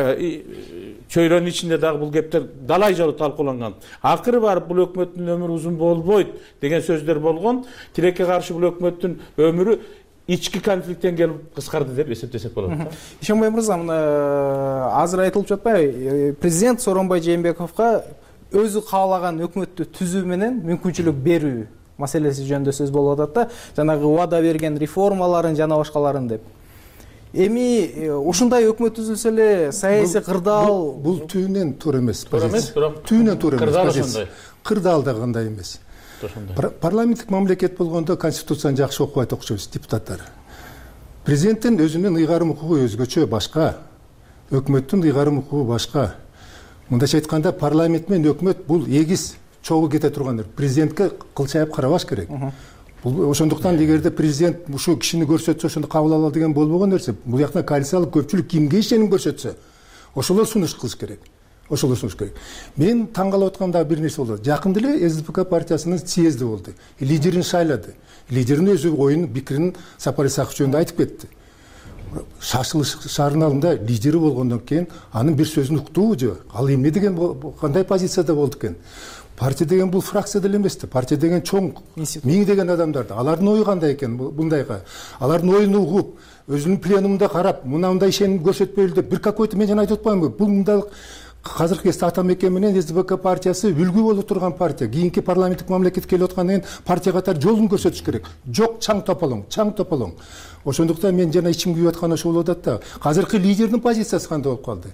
чөйрөнүн ичинде дагы бул кептер далай жолу талкууланган. Акыры барып бул өкмөттүн өмүрү узун болбойт деген сөздөр болгон. Тилекке каршы бул өкмөттүн өмүрү ички конфликттен келип кыскарды деп эсептесек болот. Ишенбай мырза, азыр айтылып жатпайбы, президент Сооронбай Жээнбековго өзү каалаган өкмөттү түзүү менен мүмкүнчүлүк берүү маселеси жөнүндө сөз болуп атат да, жанагы убада берген реформаларын жана башкаларын деп. Эми ушундай өкмөт түзүлсө эле саясий кырдаал бул түбүнөн туура эмес. Туура эмес, бирок түбүнөн туура эмес. Кырдаал ошондой. Кырдаал да кандай эмес. Парламенттик мамлекет болгондо конституцияны жакшы окубайт окшойбуз депутаттар. Президенттин өзүнүн ыйгарым укугу өзгөчө, башка. Өкмөттүн ыйгарым укугу башка. Мындайча айтканда парламент менен өкмөт бул эгиз чогуу кете тургандар. Президентке кылчайып карабаш керек. Бул ошондуктан эгерде президент ушул кишини көрсөтсө ошондо кабыл алалы деген болбогон нерсе. Бул жактан коалициялык көпчүлүк кимге ишеним көрсөтсө, ошолор сунуш кылыш керек. Ошолор сунуш керек. Мен таң калып аткан дагы бир нерсе болду. Жакында эле эс дэ пэ ка партиясынын съезди болду. Лидерин шайлады. Лидерин өзү оюн, пикирин Сапар Исаков жөнүндө айтып кетти. Шашылыш шаарыналында лидери болгондон кийин анын бир сөзүн уктубу же? Ал эмне деген кандай позицияда болду экен? Партия деген бул фракция деле эмес да. Партия деген чоң, миң деген адамдар да. Алардын ою кандай экен бундайга? Алардын оюн угуп, өзүнүн пленумунда карап, мындай ишеним көрсөтпөйлү деп бир какой-то мен жана айтып атпаймынбы? Бул мындай азыркы кезде Атамекен менен эс дэ пэ ка партиясы үлгү болуп турган партия. Кийинки парламенттик мамлекет келип аткандан кийин партия катары жолун көрсөтүш керек. Жок, чаң тополоң, чаң тополоң. Ошондуктан мен жана ичим күйүп аткан ошол болуп атат да. Азыркы лидердин позициясы кандай болуп калды?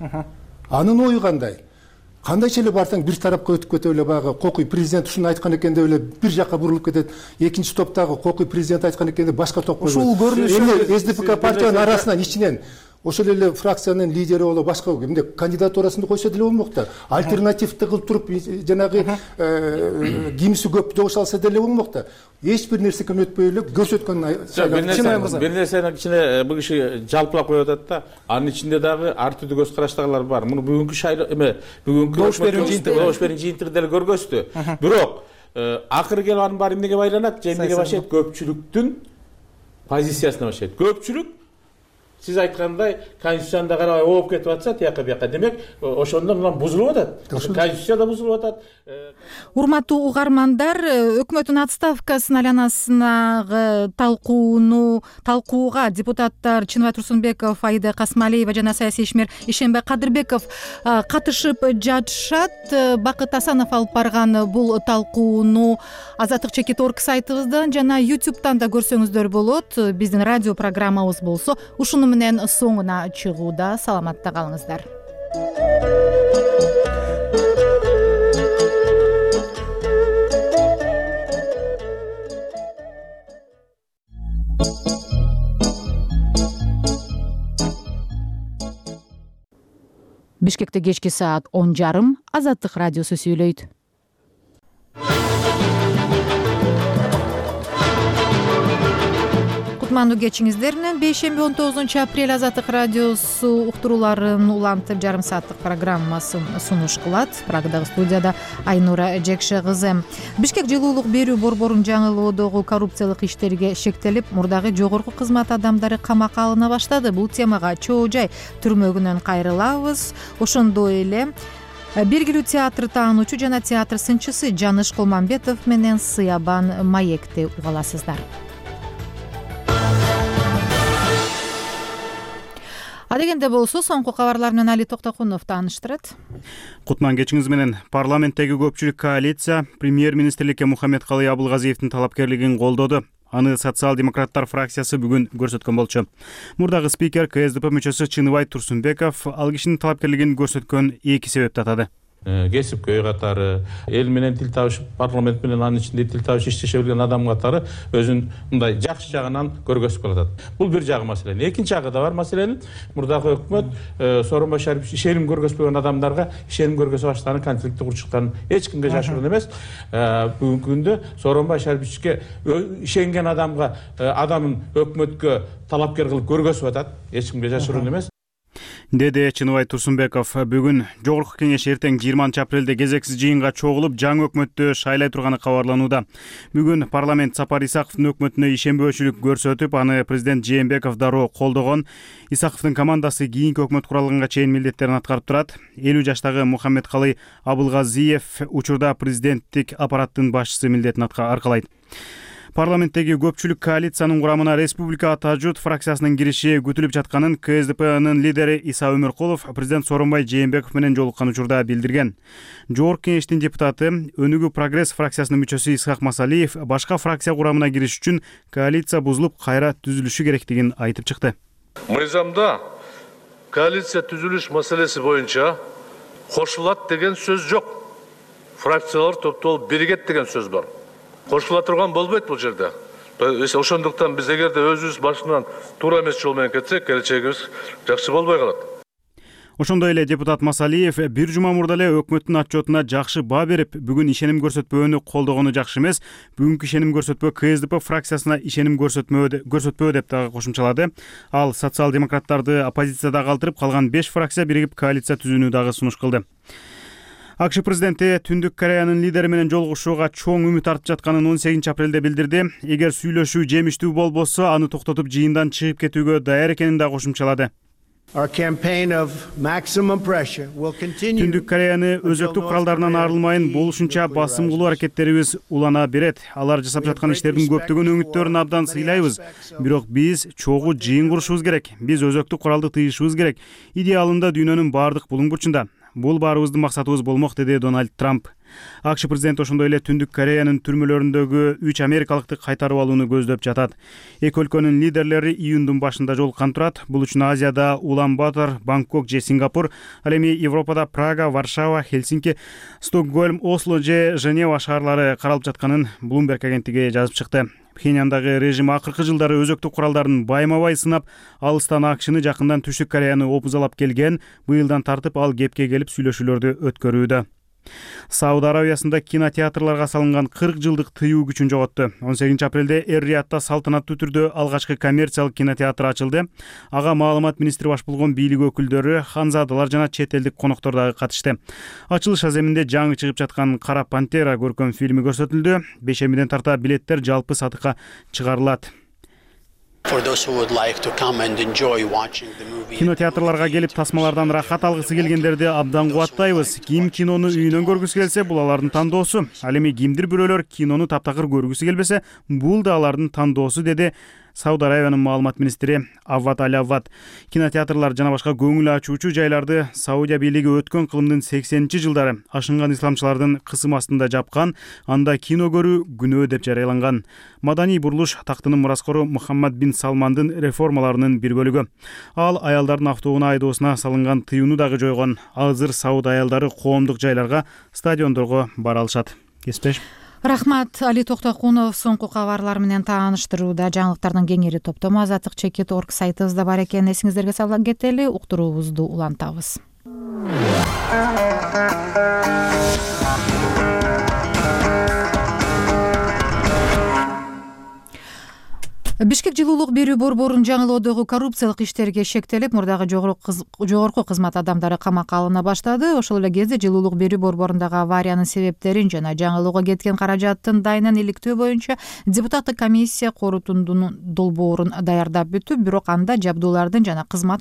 Анын ою кандай? Кандайча эле барсаң бир тарапка өтүп кетип эле баягы кокуй президент ушуну айткан экен деп эле бир жакка бурулуп кетет. Экинчи топтогу кокуй президент айткан экен деп башка топко. Ушул көрүнүш эми эс дэ пэ ка партиянын арасынан ичинен ошол эле фракциянын лидери болуп башка эмне кандидатурасын койсо деле болмок да. Альтернативди кылып туруп жанагы кимиси көп добуш алса деле болмок да. Эч бир нерсеге өтпөй эле көрсөткөн бир нерсени кичине бул киши жалпылап коюп атат да. Анын ичинде дагы ар түрдүү көз караштагылар бар. Муну бүгүнкү шайлоо эме бүгүнкү добуш берүүнү жыйынтыгы деле көргөздү. Бирок акыры келип анын баары эмнеге байланат? Же эмнеге баштайт? Көпчүлүктүн позициясына баштайт. Көпчүлүк сиз айткандай конституцияны карабай ооп кетип атса тияка бияка, демек ошондон мына бузулуп атат. Конституция да бузулуп атат. Урматтуу угармандар, өкмөттүн отставкасын айланасындагы талкууну талкууга депутаттар Чыныбай Турсунбеков, Аида Касмалиева жана саясий ишмер Ишенбай Кадырбеков катышып жатышат. Бакыт Асанов алып барган бул талкууну Азаттык чекит орг сайтыбыздан жана ютубтан да көрсөңүздөр болот. Биздин радио программабыз болсо ушуну менен соңуна чыгууда. Саламатта калыңыздар. Бишкекте кечки саат он жарым Азаттык радиосу сүйлөйт. Кутмандуу кечиңиздер менен бейшемби он тогузунчу апрель Азаттык радиосу уктурууларын улантып жарым сааттык программасын сунуш кылат. Прагадагы студияда Айнура Жекше кызы. Бишкек жылуулук берүү борборунун жаңылоодогу коррупциялык иштерге шектелип, мурдагы жогорку кызмат адамдары камакка алына баштады. Бул темага чоо жай түрмөгүнөн кайрылабыз. Ошондой эле белгилүү театр таануучу жана театр сынчысы Жаныш Кулманбетов менен Сыябан маекти угаласыздар. Адегенде болсо соңку кабарлар менен Али Токтокунов тааныштырат. Кутман кечиңиз менен парламенттеги көпчүлүк коалиция премьер-министрликке Мухаммедкалый Абылгазиевдин талапкерлигин колдоду. Аны социал-демократтар фракциясы бүгүн көрсөткөн болчу. Мурдагы спикер ка эс дэ пэ мүчөсү Чыныбай Турсунбеков ал кишинин талапкерлигин көрсөткөн эки себепти атады. Кесипкөй катары, эл менен тил табышып, парламент менен анын ичинде тил табышып иштеше билген адам катары өзүн мындай жакшы жагынан көргөзүп калат. Бул бир жагы маселе. Экинчи жагы да бар маселенин. Мурдагы өкмөт Сооронбай Шарипович ишеним көргөзбөгөн адамдарга ишеним көргөзө баштаган конфликти курчуктарын эч кимге жашыруун эмес. Бүгүнкү күндө Сооронбай Шариповичке ишенген адамга адамын өкмөткө талапкер кылып көргөзүп атат. Эч кимге жашыруун эмес. Деде Чыныбай Турсунбеков бүгүн жогорку кеңеш эртең жыйырманчы апрелде кезексиз жыйынга чогулуп жаңы өкмөттү шайлай турганы кабарланууда. Бүгүн парламент Сапар Исаковдун өкмөтүнө ишенбөөчүлүк көрсөтүп, аны президент Жээнбеков дароо колдогон. Исаковдун командасы кийинки өкмөт куралганга чейин милдеттерин аткарып турат. элүү жаштагы Мухаммедкалый Абылгазиев учурда президенттик аппараттын башчысы милдетин аркалайт. Парламенттеги көпчүлүк коалициянын курамына Республика Ата журт фракциясынын кириши күтүлүп жатканын ка эс дэ пэнын лидери Иса Өмөркулов президент Сооронбай Жээнбеков менен жолуккан учурда билдирген. Жогорку кеңештин депутаты Өнүгүү Прогресс фракциясынын мүчөсү Исхак Масалиев башка фракция курамына кириш үчүн коалиция бузулуп кайра түзүлүшү керектигин айтып чыкты. Мыйзамда коалиция түзүлүш маселеси боюнча кошулат деген сөз жок. Фракциялар топтолуп биригет деген сөз бар. Кошула турган болбойт бул жерде. Ошондуктан биз эгерде өзүбүз башынан туура эмес жол менен кетсек, келечегибиз жакшы болбой калат. Ошондой эле депутат Масалиев бир жума мурда эле өкмөттүн отчетуна жакшы баа берип, бүгүн ишеним көрсөтпөөнү колдогону жакшы эмес, бүгүнкү ишеним көрсөтпөө ка эс дэ пэ фракциясына ишеним көрсөтпөө деп дагы кошумчалады. Ал социал-демократтарды оппозицияда калтырып, калган беш фракция биригип коалиция түзүүнү дагы сунуш кылды. ак ш президенти Түндүк Кореянын лидери менен жолугушууга чоң үмүт артып жатканын он сегизинчи апрелде билдирди. Эгер сүйлөшүү жемиштүү болбосо, аны токтотуп жыйындан чыгып кетүүгө даяр экенин да кошумчалады. Түндүк Кореяны өзөктүк куралдарынан арылмайын болушунча басым кылуу аракеттерибиз улана берет. Алар жасап жаткан иштердин көптөгөн өңүттөрүн абдан сыйлайбыз. Бирок биз чогуу жыйын курушубуз керек. Биз өзөктүк куралды тыйышыбыз керек. Идеалында дүйнөнүн баардык булуң бурчунда. Бул баарыбыздын максатыбыз болмок, деди Дональд Трамп. ак ш президенти ошондой эле Түндүк Кореянын түрмөлөрүндөгү үч америкалыкты кайтарып алууну көздөп жатат. Эки өлкөнүн лидерлери июндун башында жолуккан турат. Бул үчүн Азияда Улан-Батор, Бангкок же Сингапур, ал эми Европада Прага, Варшава, Хельсинки, Стокгольм, Осло же Женева шаарлары каралып жатканын Bloomberg агенттиги жазып чыкты. Пхеньяндагы режим акыркы жылдары өзөктүк куралдарын байма-бай сынап, алыстан ак шны жакындан Түштүк Кореяны опузалап келген. Быйылдан тартып ал кепке келип сүйлөшүүлөрдү өткөрүүдө. Сауд Арабиясында кинотеатрларга салынган кырк жылдык тыюу күчүн жоготту. он сегизинчи апрелде Эр-Риядта салтанаттуу түрдө алгачкы коммерциялык кинотеатр ачылды. Ага маалымат министри баш болгон бийлик өкүлдөрү, ханзадалар жана чет элдик коноктор дагы катышты. Ачылыш аземинде жаңы чыгып жаткан Кара Пантера көркөм фильми көрсөтүлдү. Бешемиден тарта билеттер жалпы сатыкка чыгарылат. Кинотеатрларга келип тасмалардан рахат алгысы келгендерди абдан кубаттайбыз. Ким кинону үйүнөн көргүсү келсе, бул алардын тандоосу. Ал эми кимдир бирөөлөр кинону таптакыр көргүсү келбесе, бул да алардын тандоосу, деди Сауд Арабиянын маалымат министри Авват Али Авват. Кинотеатрлар жана башка көңүл ачуучу жайларды Саудия бийлиги өткөн кылымдын сексенинчи жылдары ашынган исламчылардын кысым астында жапкан, анда кино көрүү күнөө деп жарыяланган. Маданий бурулуш тактынын мураскору Мухаммад бин Салмандын реформаларынын бир бөлүгү. Ал аялдардын автоунаа айдоосуна салынган тыюуну дагы жойгон. Азыр Сауд аялдары коомдук жайларга, стадиондорго бара алышат. Кеспеш. Рахмат. Али Токтокунов соңку кабарлар менен тааныштырууда. Жаңылыктардын кеңири топтому азаттык чекит орг сайтыбызда бар экен. Эсиңиздерге сала кетели, уктуруубузду улантабыз. Бишкек жылуулук берүү борборунун жаңылоодогу коррупциялык иштерге шектелип, мурдагы жогорку кызмат адамдары камакка алына баштады. Ошол эле кезде жылуулук берүү борборундагы авариянын себептерин жана жаңылоого кеткен каражаттын дайынан иликтөө боюнча депутаттык комиссия корутундунун долбоорун даярдап бүтүп, бирок анда жабдуулардын жана кызмат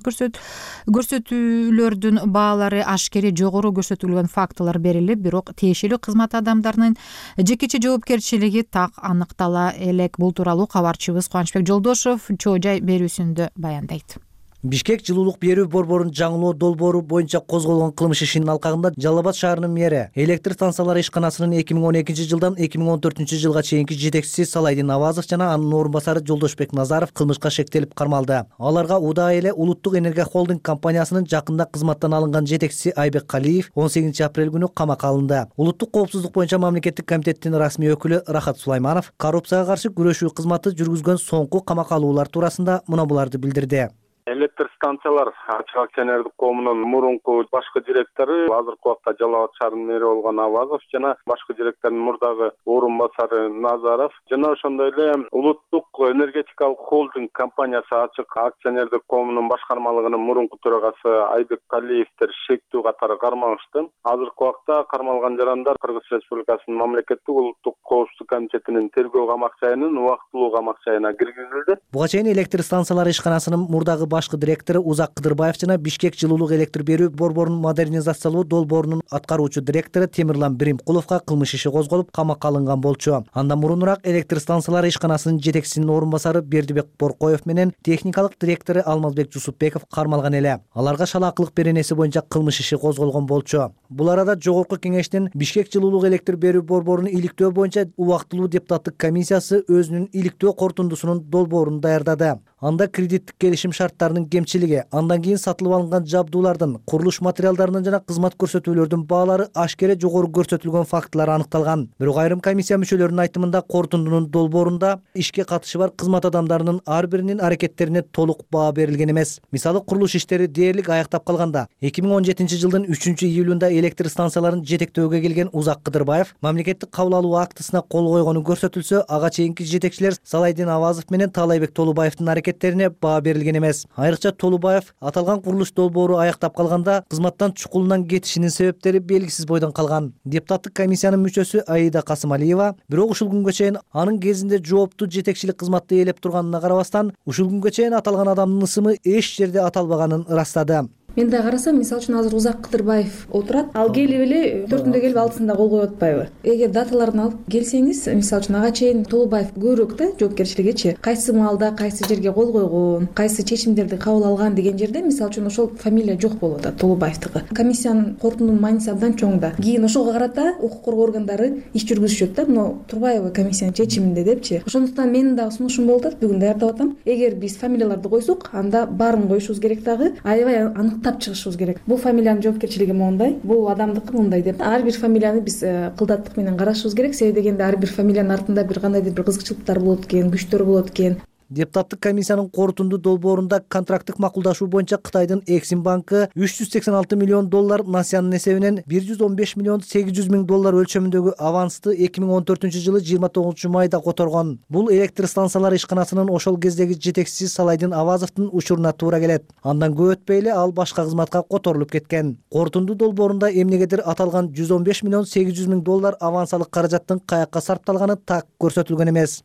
көрсөтүүлөрдүн баалары ашкере жогору көрсөтүлгөн фактылар берилип, бирок тиешелүү кызмат адамдарынын жекече жоопкерчилиги так аныктала элек. Бул тууралуу кабарчыбыз Кубанычбек Жолдошов чоо жай берүүсүндө баяндайт. Бишкек жылуулук берүү борборунун жаңылоо долбоору боюнча козголгон кылмыш ишинин алкагында Жалал Абад шаарынын мэри, электр станциялары ишканасынын эки миң он экинчи жылдан эки миң он төртүнчү жылга чейинки жетекчиси Салайдин Авазов жана анын орун басары Жолдошбек Назаров кылмышка шектелип кармалды. Аларга удаа эле Улуттук энергия холдинг компаниясынын жакында кызматтан алынган жетекчиси Айбек Калиев он сегизинчи апрель күнү камакка алынды. Улуттук коопсуздук боюнча мамлекеттик комитеттин расмий өкүлү Рахат Сулайманов коррупцияга каршы күрөшүү кызматы жүргүзгөн соңку камакка алуулар туурасында мына буларды билдирди. Электр станциялар ачык акционердик коомунун мурунку башкы директору, азыркы убакта Жалал Абад шаарынын мэри болгон Авазов жана башкы директордун мурдагы орун басары Назаров жана ошондой эле Улуттук энергетикалык холдинг компаниясы ачык акционердик коомунун башкармалыгынын мурунку төрагасы Айбек Калиевтер шектүү катары кармалышты. Азыркы убакта кармалган жарандар Кыргыз Республикасынын мамлекеттик улуттук коопсуздук комитетинин тергөө камак жайынын убактылуу камак жайына киргизилди. Буга чейин электр станциялары ишканасынын мурдагы башкы директору Узак Кыдырбаев жана Бишкек жылуулук электр берүү борборунун модернизациялоо долбоорунун аткаруучу директору Темирлан Биримкуловго кылмыш иши козголуп, камакка алынган болчу. Андан мурунураак электр станциялары ишканасынын жетекчисинин орун басары Бердибек Боркоев менен техникалык директору Алмазбек Жусупбеков кармалган эле. Аларга шалаакылык беренеси боюнча кылмыш иши козголгон болчу. Бул арада жогорку кеңештин Бишкек жылуулук электр берүү борборунун иликтөө боюнча убактылуу депутаттык комиссиясы өзүнүн иликтөө корутундусунун долбоорун даярдады. Анда кредиттик келишим шарттарынын кемчилиги, андан кийин сатылып алынган жабдуулардын, курулуш материалдарынын жана кызмат көрсөтүүлөрдүн баалары ашкере жогору көрсөтүлгөн фактылар аныкталган. Бирок айрым комиссия мүчөлөрүнүн айтымында корутундунун долбоорунда ишке катышы бар кызмат адамдарынын ар биринин аракеттерине толук баа берилген эмес. Мисалы, курулуш иштери дээрлик аяктап калганда эки миң он жетинчи жылдын үчүнчү июлунда электр станцияларын жетектөөгө келген Узак Кыдырбаев мамлекеттик кабыл алуу актысына кол койгону көрсөтүлсө, ага чейинки жетекчилер Салайдин Авазов менен Таалайбек Толубаевдин аракеттерине баа берилген эмес. Айрыкча Толубаев аталган курулуш долбоору аяктап калганда кызматтан чукулунан кетишинин себептери белгисиз бойдон калган. Депутаттык комиссиянын мүчөсү Аида Касымалиева бирок ушул күнгө чейин анын кезинде жооптуу жетекчилик кызматты ээлеп турганына карабастан, ушул күнгө чейин аталган адамдын ысымы эч жерде аталбаганын ырастады. Мен да карасам, мисалы үчүн азыр Узак Кыдырбаев отурат, ал келип эле төртүндө келип алтысында кол коюп атпайбы? Эгер даталарын алып келсеңиз, мисалы үчүн ага чейин Толубаев көбүрөөк да жоопкерчилигичи, кайсы маалда кайсы жерге кол койгон, кайсы чечимдерди кабыл алган деген жерде мисалы үчүн ошол фамилия жок болуп атат Толубаевдики. Комиссиянын корутундунун мааниси абдан чоң да. Кийин ошого карата укук коргоо органдары иш жүргүзүшөт да, мына турбайбы комиссиянын чечиминде депчи. Ошондуктан менин дагы сунушум болуп атат, бүгүн даярдап атам. Эгер биз фамилияларды койсок, анда баарын коюшубуз керек дагы, аябай аныктап чыгышыбыз керек. Бул фамилиянын жоопкерчилиги моундай, бул адамдыкы мындай деп. Ар бир фамилияны биз кылдаттык менен карашыбыз керек. Себеби дегенде ар бир фамилиянын артында бир кандайдыр бир кызыкчылыктар болот экен, күчтөр болот экен. Депутаттык комиссиянын корутунду долбоорунда контракттык макулдашуу боюнча Кытайдын Эксим банкы үч жүз сексен алты миллион доллар, Насиянын эсебинен бир жүз он беш миллион сегиз жүз миң доллар өлчөмүндөгү авансты эки миң он төртүнчү жылы жыйырма тогузунчу майда которгон. Бул электр станциялары ишканасынын ошол кездеги жетекчиси Салайдин Авазовдун учуруна туура келет. Андан көп өтпөй эле ал башка кызматка которулуп кеткен. Корутунду долбоорунда эмнегедир аталган жүз он беш миллион сегиз жүз миң доллар авансалык каражаттын каякка сарпталганы так көрсөтүлгөн эмес.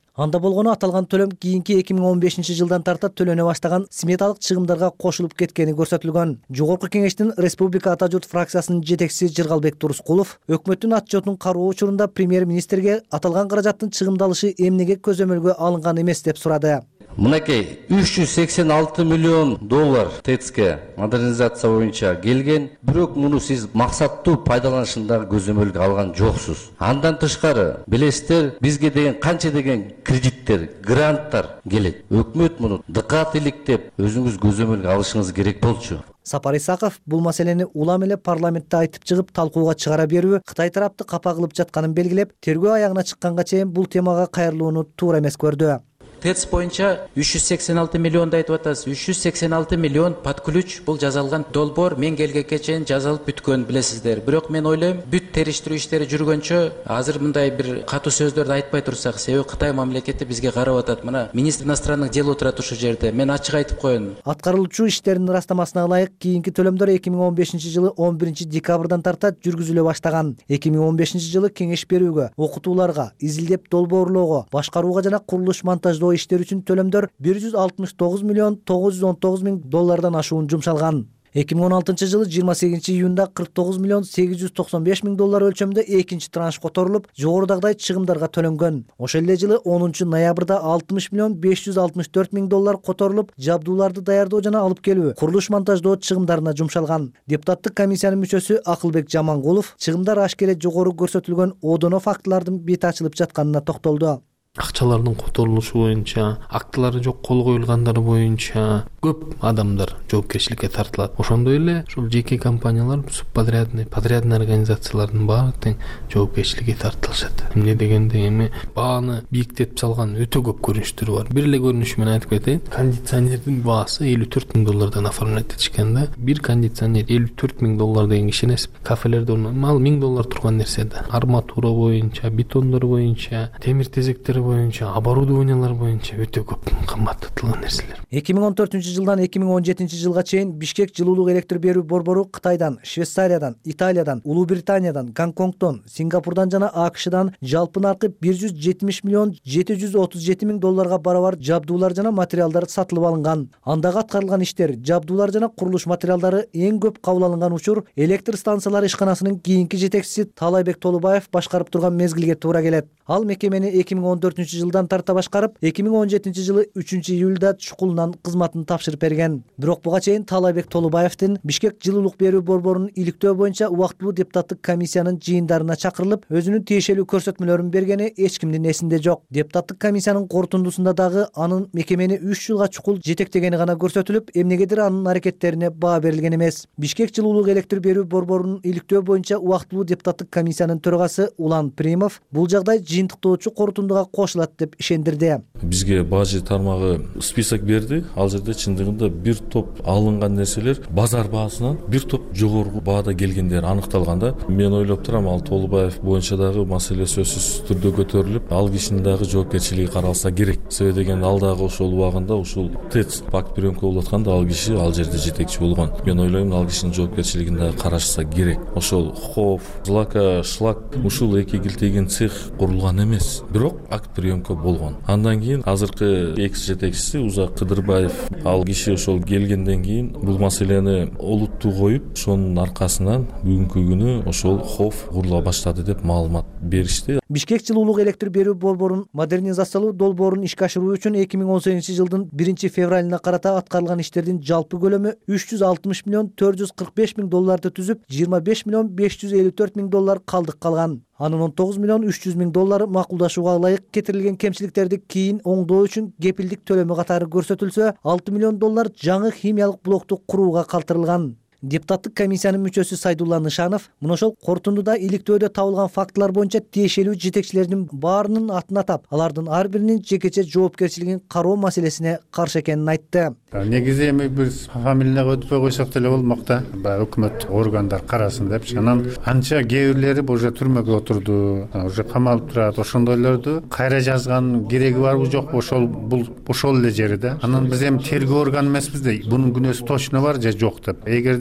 Анда болгону аталган төлөм кийинки эки миң он бешинчи жылдан тарта төлөнө баштаган сметалык чыгымдарга кошулуп кеткени көрсөтүлгөн. Жогорку кеңештин Республика Ата журт фракциясынын жетекчиси Жыргалбек Турускулов өкмөттүн отчетун кароо учурунда премьер-министрге аталган каражаттын чыгымдалышы эмнеге көзөмөлгө алынган эмес деп сурады. Мынакей үч жүз сексен алты миллион доллар ТЭЦке модернизация боюнча келген, бирок муну сиз максаттуу пайдаланышында көзөмөлгө алган жоксуз. Андан тышкары билесиздер, бизге деген канча деген кредиттер, гранттар келет. Өкмөт муну дыкат иликтеп, өзүңүз көзөмөлгө алышыңыз керек болчу. Сапар Исаков бул маселени улам эле парламентте айтып чыгып талкууга чыгара берүү Кытай тарапты капа кылып жатканын белгилеп, тергөө аягына чыкканга чейин бул темага кайрылууну туура эмес көрдү. ТЭЦ боюнча үч жүз сексен алты миллионду айтып атасыз. үч жүз сексен алты миллион под ключ бул жазалган долбоор мен келгенге чейин жазылып бүткөн билесиздер. Бирок мен ойлойм, бүт териштирүү иштери жүргөнчө азыр мындай бир катуу сөздөрдү айтпай турсак, себеби Кытай мамлекети бизге карап атат. Мына министр иностранных дел отурат ушул жерде. Мен ачык айтып коеюн. Аткарылуучу иштердин ырастамасына ылайык кийинки төлөмдөр эки миң он бешинчи жылы он биринчи декабрдан тарта жүргүзүлө баштаган. эки миң он бешинчи жылы кеңеш берүүгө, окутууларга, изилдеп долбоорлоого, башкарууга жана курулуш монтаждоо иштери үчүн төлөмдөр бир жүз алтымыш тогуз миллион тогуз жүз он тогуз миң доллардан ашуун жумшалган. эки миң он алтынчы жылы жыйырма сегизинчи июнда кырк тогуз миллион сегиз жүз токсон беш миң доллар өлчөмдө экинчи транш которулуп, жогорудагыдай чыгымдарга төлөнгөн. Ошол эле жылы онунчу ноябрда алтымыш миллион беш жүз алтымыш төрт миң доллар которулуп, жабдууларды даярдоо жана алып келүү, курулуш монтаждоо чыгымдарына жумшалган. Депутаттык комиссиянын мүчөсү Акылбек Жамангулов чыгымдар ашкере жогору көрсөтүлгөн одоно фактылардын бет ачылып жатканына токтолду. Акчалардын которулушу боюнча, актылары жок кол коюлгандары боюнча көп адамдар жоопкерчиликке тартылат. Ошондой эле ушул жеке компаниялар, субподрядный, подрядный организациялардын баары тең жоопкерчиликке тартылышат. Эмне дегенде эми бааны бийиктетип салган өтө көп көрүнүштөр бар. Бир эле көрүнүш менен айтып кетейин. Кондиционердин баасы элүү төрт миң доллардан оформлять этишкен да. Бир кондиционер элүү төрт миң доллар деген кишинес. Кафелерде ал миң доллар турган нерсе да. Арматура боюнча, бетондор боюнча, темир тезектер боюнча, оборудованиялар боюнча өтө көп кымбаттатылган нерселер. эки миң он төртүнчү жылдан эки миң он жетинчи жылга чейин Бишкек жылуулук электр берүү борбору Кытайдан, Швейцариядан, Италиядан, Улуу Британиядан, Гонконгдон, Сингапурдан жана АКШдан жалпы наркы бир жүз жетимиш миллион жети жүз отуз жети миң долларга барабар жабдуулар жана материалдар сатылып алынган. Андагы аткарылган иштер, жабдуулар жана курулуш материалдары эң көп кабыл алынган учур электр станциялары ишканасынын кийинки жетекчиси Талайбек Толубаев башкарып турган мезгилге туура келет. Ал мекемени эки миң он төртүнчү жылдан тарта башкарып, эки миң он жетинчи жылы үчүнчү июлда чукулунан кызматын тапшырып берген. Бирок буга чейин Талайбек Толубаевдин Бишкек жылуулук берүү борборунун иликтөө боюнча убактылуу депутаттык комиссиянын жыйындарына чакырылып, өзүнүн тиешелүү көрсөтмөлөрүн бергени эч кимдин эсинде жок. Депутаттык комиссиянын корутундусунда дагы анын мекемени үч жылга чукул жетектегени гана көрсөтүлүп, эмнегедир анын аракеттерине баа берилген эмес. Бишкек жылуулук электр берүү борборунун иликтөө боюнча убактылуу депутаттык комиссиянын төрагасы Улан Примов бул жагдай жыйынтыктоочу корутундуга кошулат деп ишендирди. Бизге бажы тармагы список берди. Ал жерде чындыгында бир топ алынган нерселер базар баасынан бир топ жогорку баада келгендер аныкталганда, мен ойлоп турам, ал Толубаев боюнча дагы маселе сөзсүз түрдө көтөрүлүп, ал кишинин дагы жоопкерчилиги каралса керек. Себеби деген ал дагы ошол убагында ушул ТЭЦ пакт приемка болуп атканда ал киши ал жерде жетекчи болгон. Мен ойлойм, ал кишинин жоопкерчилигин дагы карашса керек. Ошол Хоф, Злака, Шлак ушул эки килтеген цех курулган эмес, бирок акт приемка болгон. Андан кийин азыркы экс жетекчиси Узак Кыдырбаев, ал киши ошол келгенден кийин бул маселени олуттуу коюп, ошонун аркасынан бүгүнкү күнү ошол Хоф курула баштады деп маалымат беришти. Бишкек жылуулук электр берүү борборунун модернизациялоо долбоорун ишке ашыруу үчүн эки миң он сегизинчи жылдын биринчи февралына карата аткарылган иштердин жалпы көлөмү үч жүз алтымыш миллион төрт жүз кырк беш миң долларды түзүп, жыйырма беш миллион беш жүз элүү төрт миң доллар калдык калган. Анын он тогуз миллион үч жүз миң доллары макулдашууга ылайык кетирилген кемчиликтерди кийин оңдоо үчүн кепилдик төлөмү катары көрсөтүлсө, алты миллион доллар жаңы химиялык блокту курууга калтырылган. Депутаттык комиссиянын мүчөсү Сайдулла Нышанов мына ошол корутундуда иликтөөдө табылган фактылар боюнча тиешелүү жетекчилердин баарынын атын атап, алардын ар биринин жекече жоопкерчилигин кароо маселесине каршы экенин айтты. Негизи эми биз фамилияга өтпөй койсок деле болмок да. Баягы өкмөт органдар карасын депчи. Анан анча кээ бирлери уже түрмөгө отурду, уже камалып турат. Ошондойлорду кайра жазган кереги барбы жокпу? Ошол бул ошол эле жери да. Анан биз эми тергөө органы эмеспиз да. Бунун күнөөсү точно бар же жок деп. Эгерде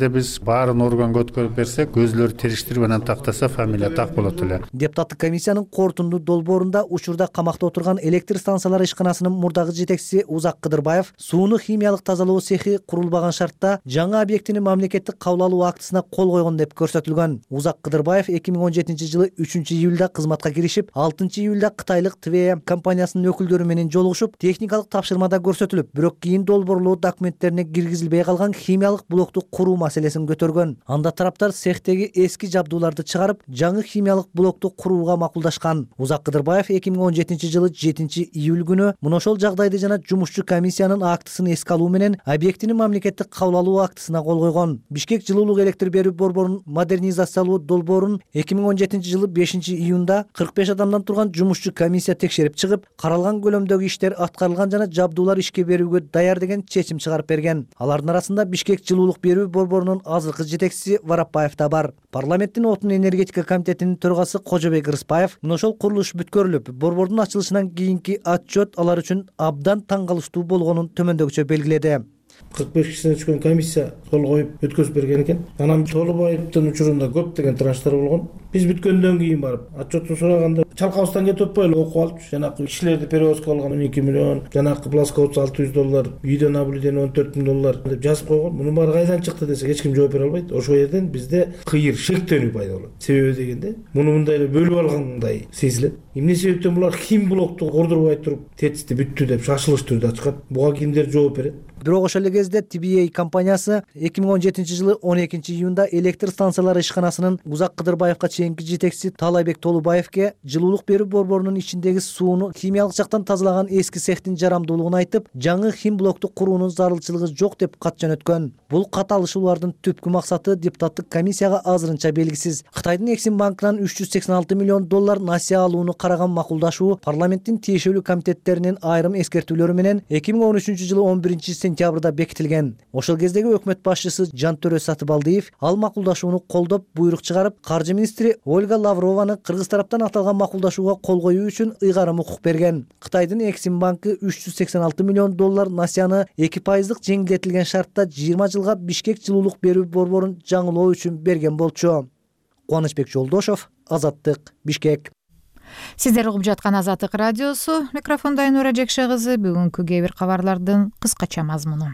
эле биз баарын органга өткөрүп берсек, өзлөрү териштирип анан тактаса фамилия так болот эле. Депутаттык комиссиянын корутунду долбоорунда учурда камакта отурган электр станциялары ишканасынын мурдагы жетекчиси Узак Кыдырбаев сууну химиялык тазалоо цехи курулбаган шартта жаңы объектини мамлекеттик кабыл алуу актысына кол койгон деп көрсөтүлгөн. Узак Кыдырбаев эки миң он жетинчи жылы үчүнчү июлда кызматка киришип, алтынчы июлда Кытайлык Тве компаниясынын өкүлдөрү менен жолугушуп, техникалык тапшырмада көрсөтүлүп, бирок кийин долбоорлоо документтерине киргизилбей калган химиялык блокту куруу маселесин көтөргөн. Анда тараптар цехтеги эски жабдууларды чыгарып, жаңы химиялык блокту курууга макулдашкан. Узак Кыдырбаев эки миң он жетинчи жылы жетинчи июль күнү мына ошол жагдайды жана жумушчу комиссиянын актысын эске алуу менен объектини мамлекеттик кабыл алуу актысына кол койгон. Бишкек жылуулук электр берүү борборунун модернизациялоо долбоорун эки миң он жетинчи жылы бешинчи июнда кырк беш адамдан турган жумушчу комиссия текшерип чыгып, каралган көлөмдөгү иштер аткарылган жана жабдуулар ишке берүүгө даяр деген чечим чыгарып берген. Алардын арасында Бишкек жылуулук берүү борборунун азыркы жетекчиси Варапбаев да бар. Парламенттин отун энергетика комитетинин төрагасы Кожобек Рыспаев мына ошол курулуш бүткөрүлүп, борбордун ачылышынан кийинки отчет алар үчүн абдан таң калыштуу болгонун төмөндөгүчө белгиледи. кырк беш кишиден түшкөн комиссия кол коюп өткөзүп берген экен. Анан Тоолубаевдин учурунда көптөгөн транштар болгон. Биз бүткөндөн кийин барып отчетту сураганда чалкабыздан кетип атпай эле окуп алып, жанакы кишилерди перевозка кылган он эки миллион, жанакы плоскоутс алты жүз доллар, үйдө наблюдение он төрт миң доллар деп жазып койгон. Мунун баары кайдан чыкты десек, эч ким жооп бере албайт. Ошол жерден бизде кыйыр, шектенүү пайда болот. Себеби дегенде, муну мындай эле бөлүп алгандай сезилет. Эмне себептен булар хим блокту кордурбай туруп, тетисти бүттү деп шашылыш түрдө ачкан. Буга кимдер жооп берет? Бирок ошол эле кезде Ти Би Эй компаниясы эки миң он жетинчи жылы он экинчи июнда электр станциялары ишканасынын Узак Кыдырбаевка чейинки жетекчиси Таалайбек Толубаевке жылуулук берүү борборунун ичиндеги сууну химиялык жактан тазалаган эски цехтин жарамдуулугун айтып, жаңы хим блокту куруунун зарылчылыгы жок деп кат жөнөткөн. Бул кат алышуулардын түпкү максаты депутаттык комиссияга азырынча белгисиз. Кытайдын Эксим банкынан үч жүз сексен алты миллион доллар насыя алууну караган макулдашуу парламенттин тиешелүү комитеттеринин айрым эскертүүлөрү менен эки миң он үчүнчү жылы он биринчи сентябрда бекитилген. Ошол кездеги өкмөт башчысы Жантөрө Сатыбалдиев ал макулдашууну колдоп буйрук чыгарып, каржы министри Ольга Лаврованы кыргыз тараптан аталган макулдашууга кол коюу үчүн ыйгарым укук берген. Кытайдын Эксим банкы үч жүз сексен алты миллион доллар насыяны эки пайыздык жеңилдетилген шартта жыйырма жылга Бишкек жылуулук берүү борборун жаңылоо үчүн берген болчу. Кубанычбек Жолдошов, Азаттык, Бишкек. Сиздер угуп жаткан Азаттык радиосу. Микрофонда Айнура Жекше кызы. Бүгүнкү кээ бир кабарлардын кыскача мазмуну.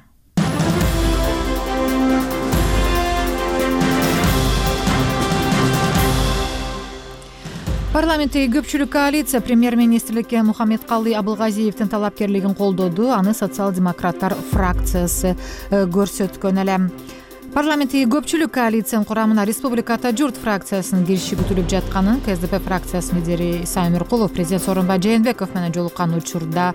Парламенттеги көпчүлүк коалиция премьер-министрликке Мухаммедкалый Абылгазиевдин талапкерлигин колдоду. Аны социал-демократтар фракциясы көрсөткөн эле. Парламенттеги көпчүлүк коалициянын курамына Республика Ата журт фракциясынын кириши күтүлүп жатканын Ка Эс Ди Пи фракциясынын лидери Исай Өмүркулов президент Сооронбай Жээнбеков менен жолуккан учурда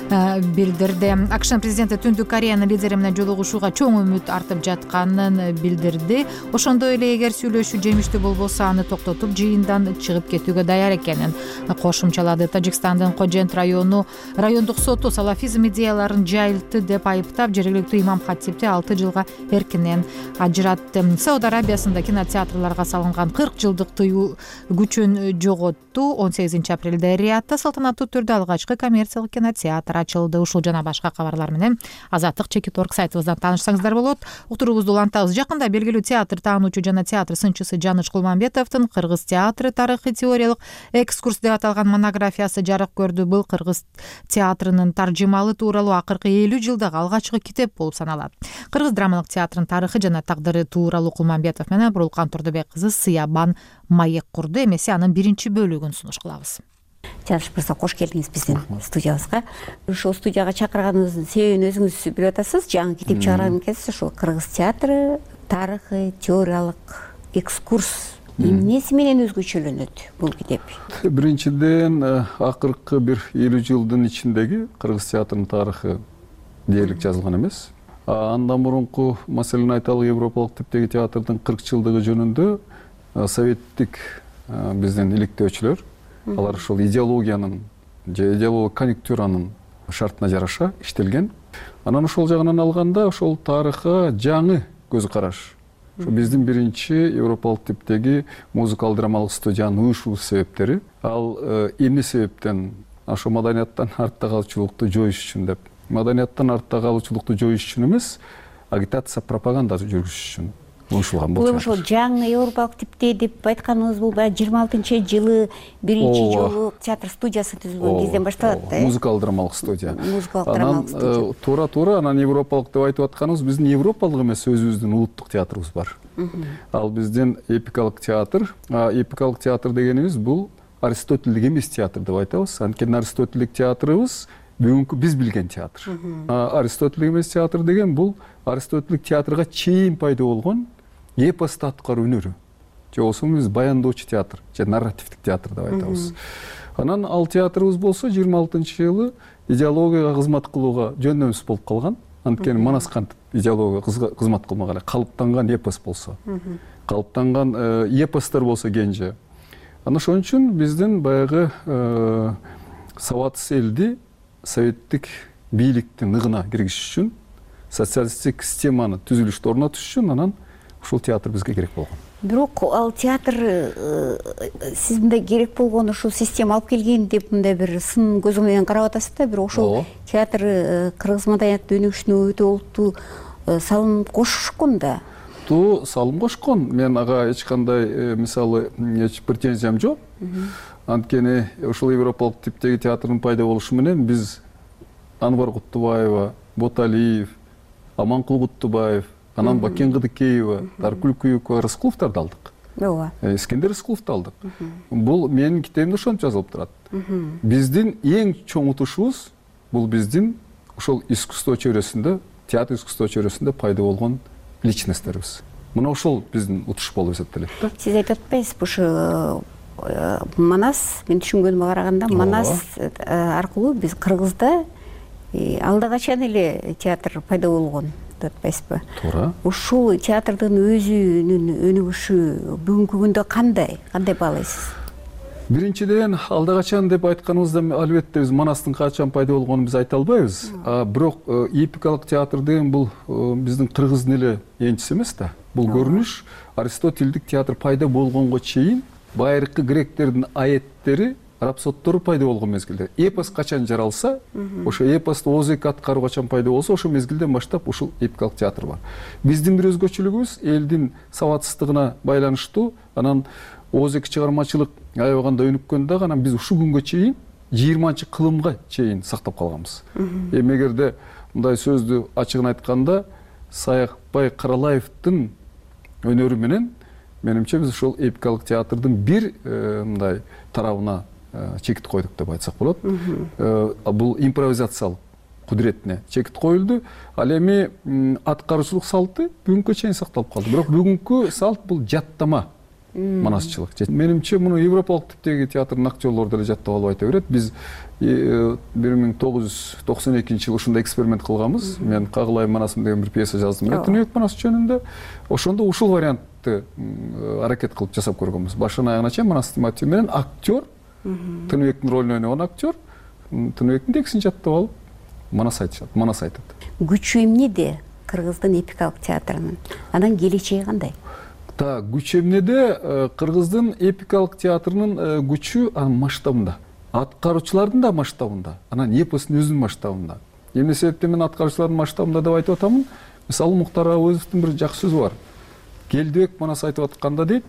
билдирди. АКШнын президенти Түндүк Кореянын лидери менен жолугушууга чоң үмүт артып жатканын билдирди. Ошондой эле эгер сүйлөшүү жемиштүү болбосо, аны токтотуп, жыйындан чыгып кетүүгө даяр экенин кошумчалады. Тажикстандын Кожент району райондук соту салафизм идеяларын жайылтты деп айыптап, жергиликтүү имам хатипти алты жылга эркинен ажыратты. Сауд Арабиясында кинотеатрларга салынган кырк жылдык тыюу күчүн жоготту. он сегизинчи апрелде Риядта салтанаттуу түрдө алгачкы коммерциялык кинотеатр ачылды. Ушул жана башка кабарлар менен Азаттык чекит орг сайтыбыздан таанышсаңыздар болот. Уктуруубузду улантабыз. Жакында белгилүү театр таануучу жана театр сынчысы Жаныш Кулманбетовдун Кыргыз театры тарыхый теориялык экскурс деп аталган монографиясы жарык көрдү. Бул Кыргыз театрынын таржымалы тууралуу акыркы элүү жылдагы алгачкы китеп болуп саналат. Кыргыз драмалык театрынын тарыхы жана тагдыры тууралуу Кулманбетов менен Бурулкан Турдубек кызы Сыябан маек курду. Эмесе анын биринчи бөлүгүн сунуш кылабыз. Жаныш мырза, кош келдиңиз биздин студиябызга. Ушул студияга чакырганыңыздын себебин өзүңүз билип атасыз. Жаңы китеп чыгарган экенсиз. Ушул Кыргыз театры тарыхый теориялык экскурс эмнеси менен өзгөчөлөнөт бул китеп? Биринчиден, акыркы бир элүү жылдын ичиндеги Кыргыз театрынын тарыхы дээрлик жазылган эмес. Андан мурунку, маселен айталы, европалык типтеги театрдын кырк жылдыгы жөнүндө советтик биздин иликтөөчүлөр, алар ушул идеологиянын же идеологиялык конъюнктуранын шартына жараша иштелген. Анан ошол жагынан алганда, ошол тарыхка жаңы көз караш. Ошо биздин биринчи европалык типтеги музыкалык драмалык студиянын уюшуу себептери, ал эмне себептен ошо маданияттан артта калуучулукту жоюш үчүн деп. Маданияттан артта калуучулукту жоюш үчүн эмес, агитация, пропаганда жүргүзүш үчүн. уюштурулган бул ошол жаңы европалык типте деп айтканыңыз бул баягы жыйырма алтынчы жылы биринчи жолу театр студиясы түзүлгөн кезден башталат да. Музыкалык драмалык студия. Музыкалык драмалык студия. Туура туура анан европалык деп айтып атканыбыз биздин европалык эмес өзүбүздүн улуттук театрыбыз бар. Ал биздин эпикалык театр. Эпикалык театр дегенибиз бул Аристотельдик эмес театр деп айтабыз. Анткени Аристотельдик театрыбыз бүгүнкү биз билген театр. Аристотельдик эмес театр деген бул Аристотельдик театрга чейин пайда болгон эпосты аткаруу өнөрү. Же болбосо биз баяндоочу театр же нарративдик театр деп айтабыз. Анан ал театрыбыз болсо жыйырма алтынчы жылы идеологияга кызмат кылууга жөндөмүс болуп калган. Анткени Манас кантип идеологияга кызмат кылмак эле, калыптанган эпос болсо. Калыптанган эпостор болсо кенже. Анан ошон үчүн биздин баягы сабатсыз элди советтик бийликтин ыгына киргизиш үчүн, социалисттик системаны түзүлүштү орнотуш үчүн анан ушул театр бизге керек болгон. Бирок ал театр сиз мындай керек болгон ушул система алып келген деп мындай бир сын көзү менен карап атасыз да, бирок ошол театр кыргыз маданиятынын өнүгүшүнө өтө олуттуу салым кошушкун да. Туу салым кошкон. Мен ага эч кандай мисалы эч претензиям жок. Анткени ушул европалык типтеги театрдын пайда болушу менен биз Анвар Куттубаева, Боталиев, Аманкул Куттубаев, анан Бакен Кыдыкеева, Таркүл Күйүкова, Рыскуловдорду алдык. Ооба. Искендер Рыскуловду алдык. Бул менин китебимде ошентип жазылып турат. Биздин эң чоң утушубуз бул биздин ошол искусство чөйрөсүндө, театр искусство чөйрөсүндө пайда болгон личностьтерибиз. Мына ошол биздин утуш болуп эсептелет да. Сиз айтып атпайсызбы ушу Манас, мен түшүнгөнүмө караганда Манас аркылуу биз Кыргызда алда качан эле театр пайда болгон деп атпайсызбы? Туура. Ушул театрдын өзүнүн өнүгүшү бүгүнкү күндө кандай? Кандай баалайсыз? Биринчиден, алда качан деп айтканыбызда албетте биз Манастын качан пайда болгонун биз айта албайбыз. Бирок эпикалык театр деген бул биздин кыргыздын эле энчиси эмес да. Бул көрүнүш Аристотельдик театр пайда болгонго чейин байыркы гректердин аэттери, рапсоддору пайда болгон мезгилде. Эпос качан жаралса, ошо эпосту ооз эки аткаруу качан пайда болсо, ошол мезгилден баштап ушул эпикалык театр бар. Биздин бир өзгөчөлүгүбүз элдин сабатсыздыгына байланыштуу, анан ооз эки чыгармачылык аябаганда өнүккөн дагы, анан биз ушул күнгө чейин жыйырманчы кылымга чейин сактап калганбыз. Эми эгерде мындай сөздү ачыгын айтканда, Саякбай Каралаевдин өнөрү менен менимче биз ушул эпикалык театрдын бир мындай тарабына чекит койдук деп айтсак болот. Бул импровизациялык кудуретине чекит коюлду. Ал эми аткаруучулук салты бүгүнкү чейин сакталып калды. Бирок бүгүнкү салт бул жаттама манасчылык. Менимче муну европалык типтеги театрдын актерлору деле жаттап алып айта берет. Биз бир миң тогуз жүз токсон экинчи жылы ушундай эксперимент кылганбыз. Мен Кагылай Манасым деген бир пьеса жаздым. Түнөк Манас жөнүндө. Ошондо ушул вариантты аракет кылып жасап көргөнбүз. Башынан аягына чейин Манастын мотиви менен актер, Тыныбектин ролун ойногон актер, Тыныбектин текстин жаттап алып Манас айтышат, Манас айтат. Күчү эмнеде Кыргыздын эпикалык театрынын? Анан келечеги кандай? Та күчү эмнеде Кыргыздын эпикалык театрынын күчү анын масштабында. Аткаруучулардын да масштабында, анан эпостун өзүнүн масштабында. Эмне себептен мен аткаруучулардын масштабында деп айтып атамын? Мисалы Муктар Абазовдун бир жакшы сөзү бар. Келдибек Манас айтып атканда дейт,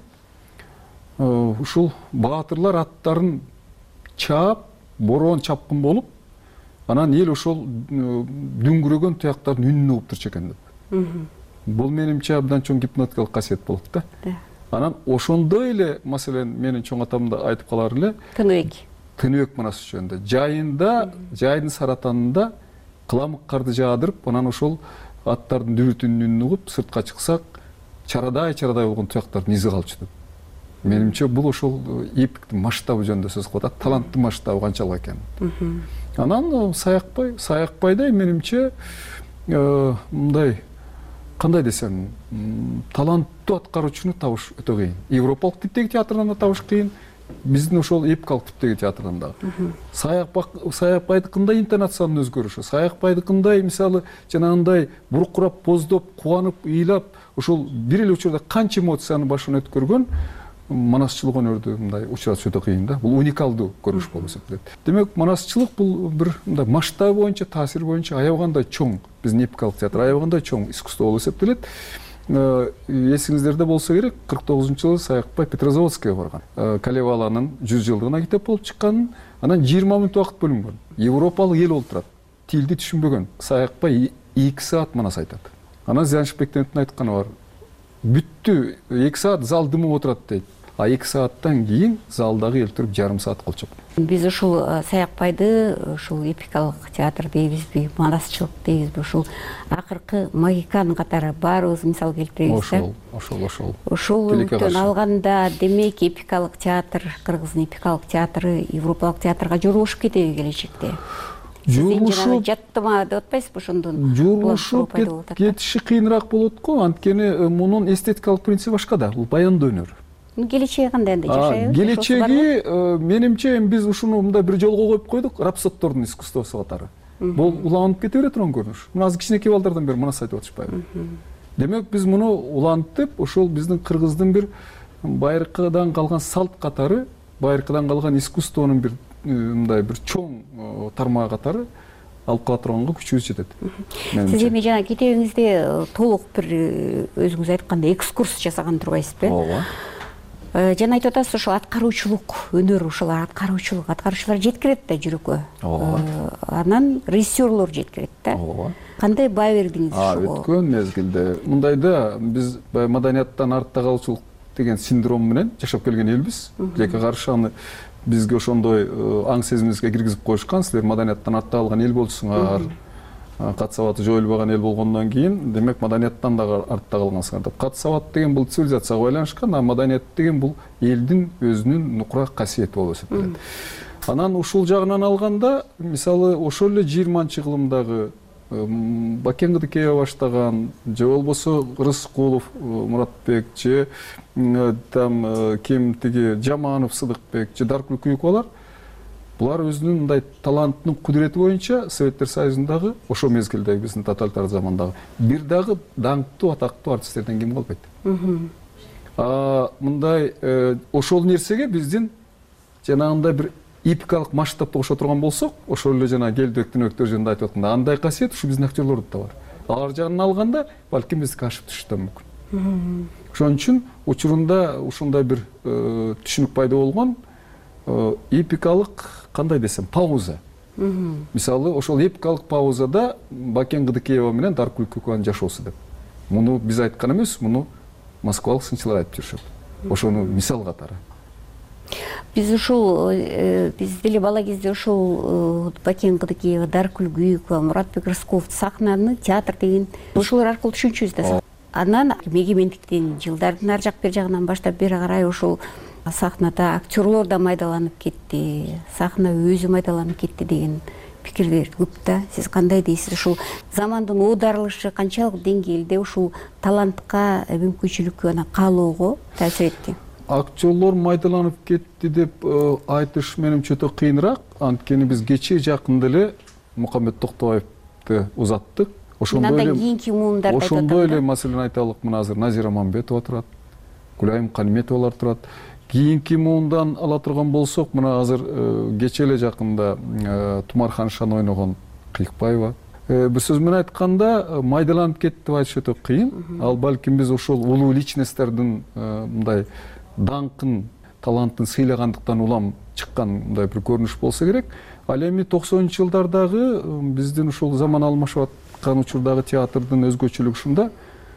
ушул баатырлар аттарын чаап, бороон чапкын болуп, анан эл ошол дүңгүрөгөн туяктардын үнүн угуп турчу экен деп. Бул менимче абдан чоң гипнотикалык касиет болот да. Анан ошондой эле, маселен, менин чоң атам да айтып калар эле. Тыныбек. Тыныбек Манас жөнүндө. Жайында, жайдын саратанында кыламык карды жаадырып, анан ошол аттардын дүрүтүнүн үнүн угуп, сыртка чыксак, чарадай-чарадай болгон туяктардын изи калчу деп. Менимче бул ошол эпиктин масштабы жөнүндө сөз кылып атат, таланттын масштабы канчалык экенин. Анан Саякбай, Саякбайдай менимче мындай кандай десем, таланттуу аткаруучуну табыш өтө кыйын. Европалык типтеги театрдан да табыш кыйын, биздин ошол эпикалык типтеги театрдан да. Саякбайдыкындай интонациянын өзгөрүшү, Саякбайдыкындай мисалы жанагындай буркурап, боздоп, кубанып, ыйлап, ошол бир эле учурда канча эмоцияны башынан өткөргөн манасчылык өнөрдү мындай учуратыш өтө кыйын да. Бул уникалдуу көрүнүш болуп эсептелет. Демек, манасчылык бул бир мындай масштабы боюнча, таасири боюнча аябагандай чоң, биздин эпикалык театр аябагандай чоң искусство болуп эсептелет. эсиңиздерде болсо керек, кырк тогузунчу жылы Саякбай Петрозаводскийге барган. Калеваланын жүз жылдыгына китеп болуп чыкканын, анан жыйырма мүнөт убакыт бөлүнгөн. Европалык эл болуп турат. Тилди түшүнбөгөн. Саякбай эки саат манас айтат. Анан Зяншбектен айтканы бар. Бүттү, эки саат зал дымып отурат дейт. А эки сааттан кийин залдагы эл туруп жарым саат кылчок. Биз ушул Саякбайды ушул эпикалык театр дейбизби, манасчылык дейбизби, ушул акыркы Магикан катары баарыбыз мисал келтиребиз. Ошол, ошол, ошол. Ушул үлгүдөн алганда, демек эпикалык театр, Кыргыздын эпикалык театры Европалык театрга жорулушуп кетеби келечекте? Журулушуп жаттыма деп атпайсызбы ошондон? Журулушуп кетиши кыйыныраак болот го, анткени мунун эстетикалык принципи башкада, бул баяндоо өнөрү. Келечеги кандай анда жашайбы? Келечеги менимче эми биз ушуну мындай бир жолго коюп койдук, рапсоддордун искусствосу катары. Бул уланып кете бере турган көрүнүш. Мына азыр кичинекей балдардан бери манас айтып атышпайбы? Демек биз муну улантып, ошол биздин Кыргыздын бир байыркыдан калган салт катары, байыркыдан калган искусствонун бир мындай бир чоң тармагы катары алып кала турганга күчүбүз жетет. Сиз эми жана китебиңизде толук бир өзүңүз айткандай экскурс жасаган турбайсызбы? Ооба. Жана айтып атасыз, ошол аткаруучулук өнөр, ошол аткаруучулук, аткаруучулар жеткирет да жүрөккө. Ооба. Анан режиссерлор жеткирет да. Ооба. Кандай баа бердиңиз ошого? Өткөн мезгилде мындайда биз маданияттан артта калуучулук деген синдром менен жашап келген элбиз. Жеке каршы аны бизге ошондой аң сезимибизге киргизип коюшкан. Силер маданияттан артта калган эл болчусуңар. Кат сабаты жоюлбаган эл болгондон кийин, демек маданияттан да артта калгансыңар деп. Кат сабат деген бул цивилизацияга байланышкан, а маданият деген бул элдин өзүнүн нукурак касиети болуп эсептелет. Анан ушул жагынан алганда, мисалы ошол эле жыйырманчы кылымдагы Бакен Кыдыкеева баштаган, же болбосо Рыскулов Муратбек, же там ким тиги Жаманов Сыдыкбек, же Даркүл Күйүкбалар, булар өзүнүн мындай талантынын кудурети боюнча Советтер Союзундагы ошол мезгилдеги биздин тоталитар замандагы бир дагы даңктуу, атактуу артисттерден кем калбайт. Мындай ошол нерсеге биздин жанагындай бир эпикалык масштабта кошо турган болсок, ошол эле жана Келдибектин өктөр жөнүндө айтып атканда, андай касиет ушу биздин актерлордо да бар. Алар жагынан алганда, балким биздики ашып түшүшү да мүмкүн. Ошон үчүн учурунда ушундай бир түшүнүк пайда болгон, эпикалык кандай десем, пауза. Мисалы, ошол эпикалык паузада Бакен Кыдыкеева менен Даркүл Күйүкбалардын жашоосу деп. Муну биз айткан эмес, муну москвалык сынчылар айтып жүрүшөт. Ошону мисал катары. Биз ушул биз деле бала кезде ушул Бакен Кыдыкеева, Даркүл Күйүкбала, Муратбек Рыскулов сахнаны, театр деген ошолор аркылуу түшүнчүбүз да. Анан эгемендиктин жылдардын ар жак бер жагынан баштап бери карай ушул сахнада актерлор да майдаланып кетти, сахна өзү майдаланып кетти деген пикирлер көп да. Сиз кандай дейсиз? Ушул замандын оодарылышы канчалык деңгээлде ушул талантка, мүмкүнчүлүккө, ана каалоого таасир этти? Актерлор майдаланып кетти деп айтыш менимче өтө кыйыныраак, анткени биз кечээ жакында эле Мукаммед Токтобаевди узаттык. Ошондой эле кийинки муундарды айтып атам. Ошондой эле маселени айталык, мына азыр Назира Мамбетова турат, Гүлайым Калиметовалар турат. Кийинки муундан ала турган болсок, мына азыр кечээ эле жакында Тумархан Шан ойногон Кыйыкбаева. Бир сөз менен айтканда, майдаланып кетти деп айтыш өтө кыйын. Ал балким биз ошол улуу личностьтердин мындай даңкын, талантын сыйлагандыктан улам чыккан мындай бир көрүнүш болсо керек. Ал эми токсонунчу жылдардагы биздин ушул заман алмашып аткан учурдагы театрдын өзгөчөлүгү ушунда,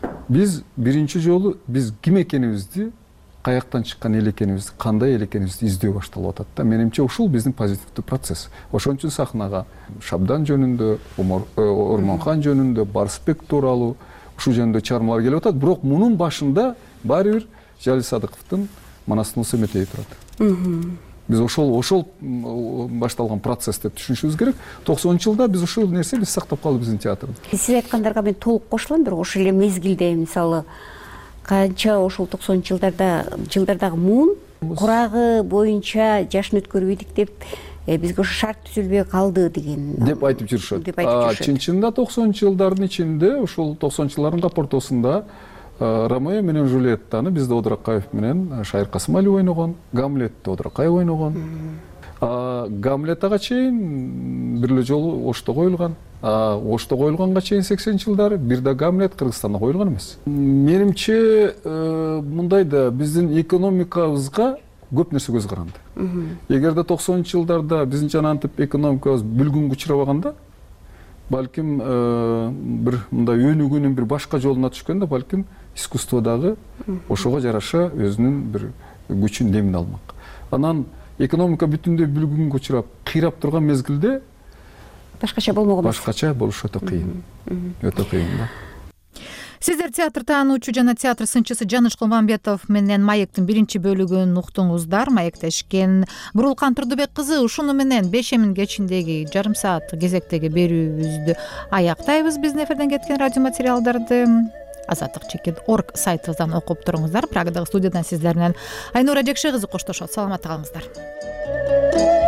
биз биринчи жолу биз ким экенибизди, каяктан чыккан эл экенибизди, кандай эл экенибизди издөө башталып атат да. Менимче ушул биздин позитивдүү процесс. Ошон үчүн сахнага Шабдан жөнүндө, Ормонхан жөнүндө, Барсбек тууралуу ушул жөнүндө чыгармалар келип атат. Бирок мунун башында баары бир Жалил Садыковдун Манастын Улуу Эметеги турат. Биз ошол ошол башталган процесс деп түшүнүшүбүз керек. токсонунчу жылда биз ушул нерсе биз сактап калды биздин театрда. Сиз айткандарга мен толук кошулам, бирок ошол эле мезгилде мисалы канча ошол токсонунчу жылдарда жылдардагы муун курагы боюнча жашын өткөрбөйдүк деп бизге ошо шарт түзүлбөй калды деген деп айтып жүрүшөт. Чынчында токсонунчу жылдардын ичинде ушул токсонунчу жылдардын капортосунда Ромео менен Жульеттаны бизде Одур Акаев менен Шайыр Касымалиев ойногон, Гамлетти Одур Акаев ойногон. Гамлет ага чейин бир эле жолу Ошто коюлган. ошто коюлганга чейин сексенинчи жылдары, бир да Гамлет Кыргызстанда коюлган эмес. Менимче мындай да, биздин экономикабызга көп нерсе көз каранды. Эгерде токсонунчу жылдарда биздин жанагынтип экономикабыз бүлгүнгө учурабаганда, балким бир мындай өнүгүүнүн бир башка жолуна түшкөндө, балким искусстводагы ошого жараша өзүнүн бир күчүн демин алмак. Анан экономика бүтүндөй бүлгүнгө учурап, кыйрап турган мезгилде башкача болмок эмес. Башкача болуш өтө кыйын. Өтө кыйын да. Сиздер театр таануучу жана театр сынчысы Жаныш Кулмамбетов менен маектин биринчи бөлүгүн уктуңуздар. Маектешкен Бурулкан Турдубек кызы, ушуну менен бешемин кечиндеги жарым саат кезектеги берүүбүздү аяктайбыз. Биздин эфирден кеткен радио материалдарды азаттык чекит точка орг сайтыбыздан окуп туруңуздар. Прагадагы студиядан сиздер менен Айнура Жекше кызы коштошот. Саламатта калыңыздар.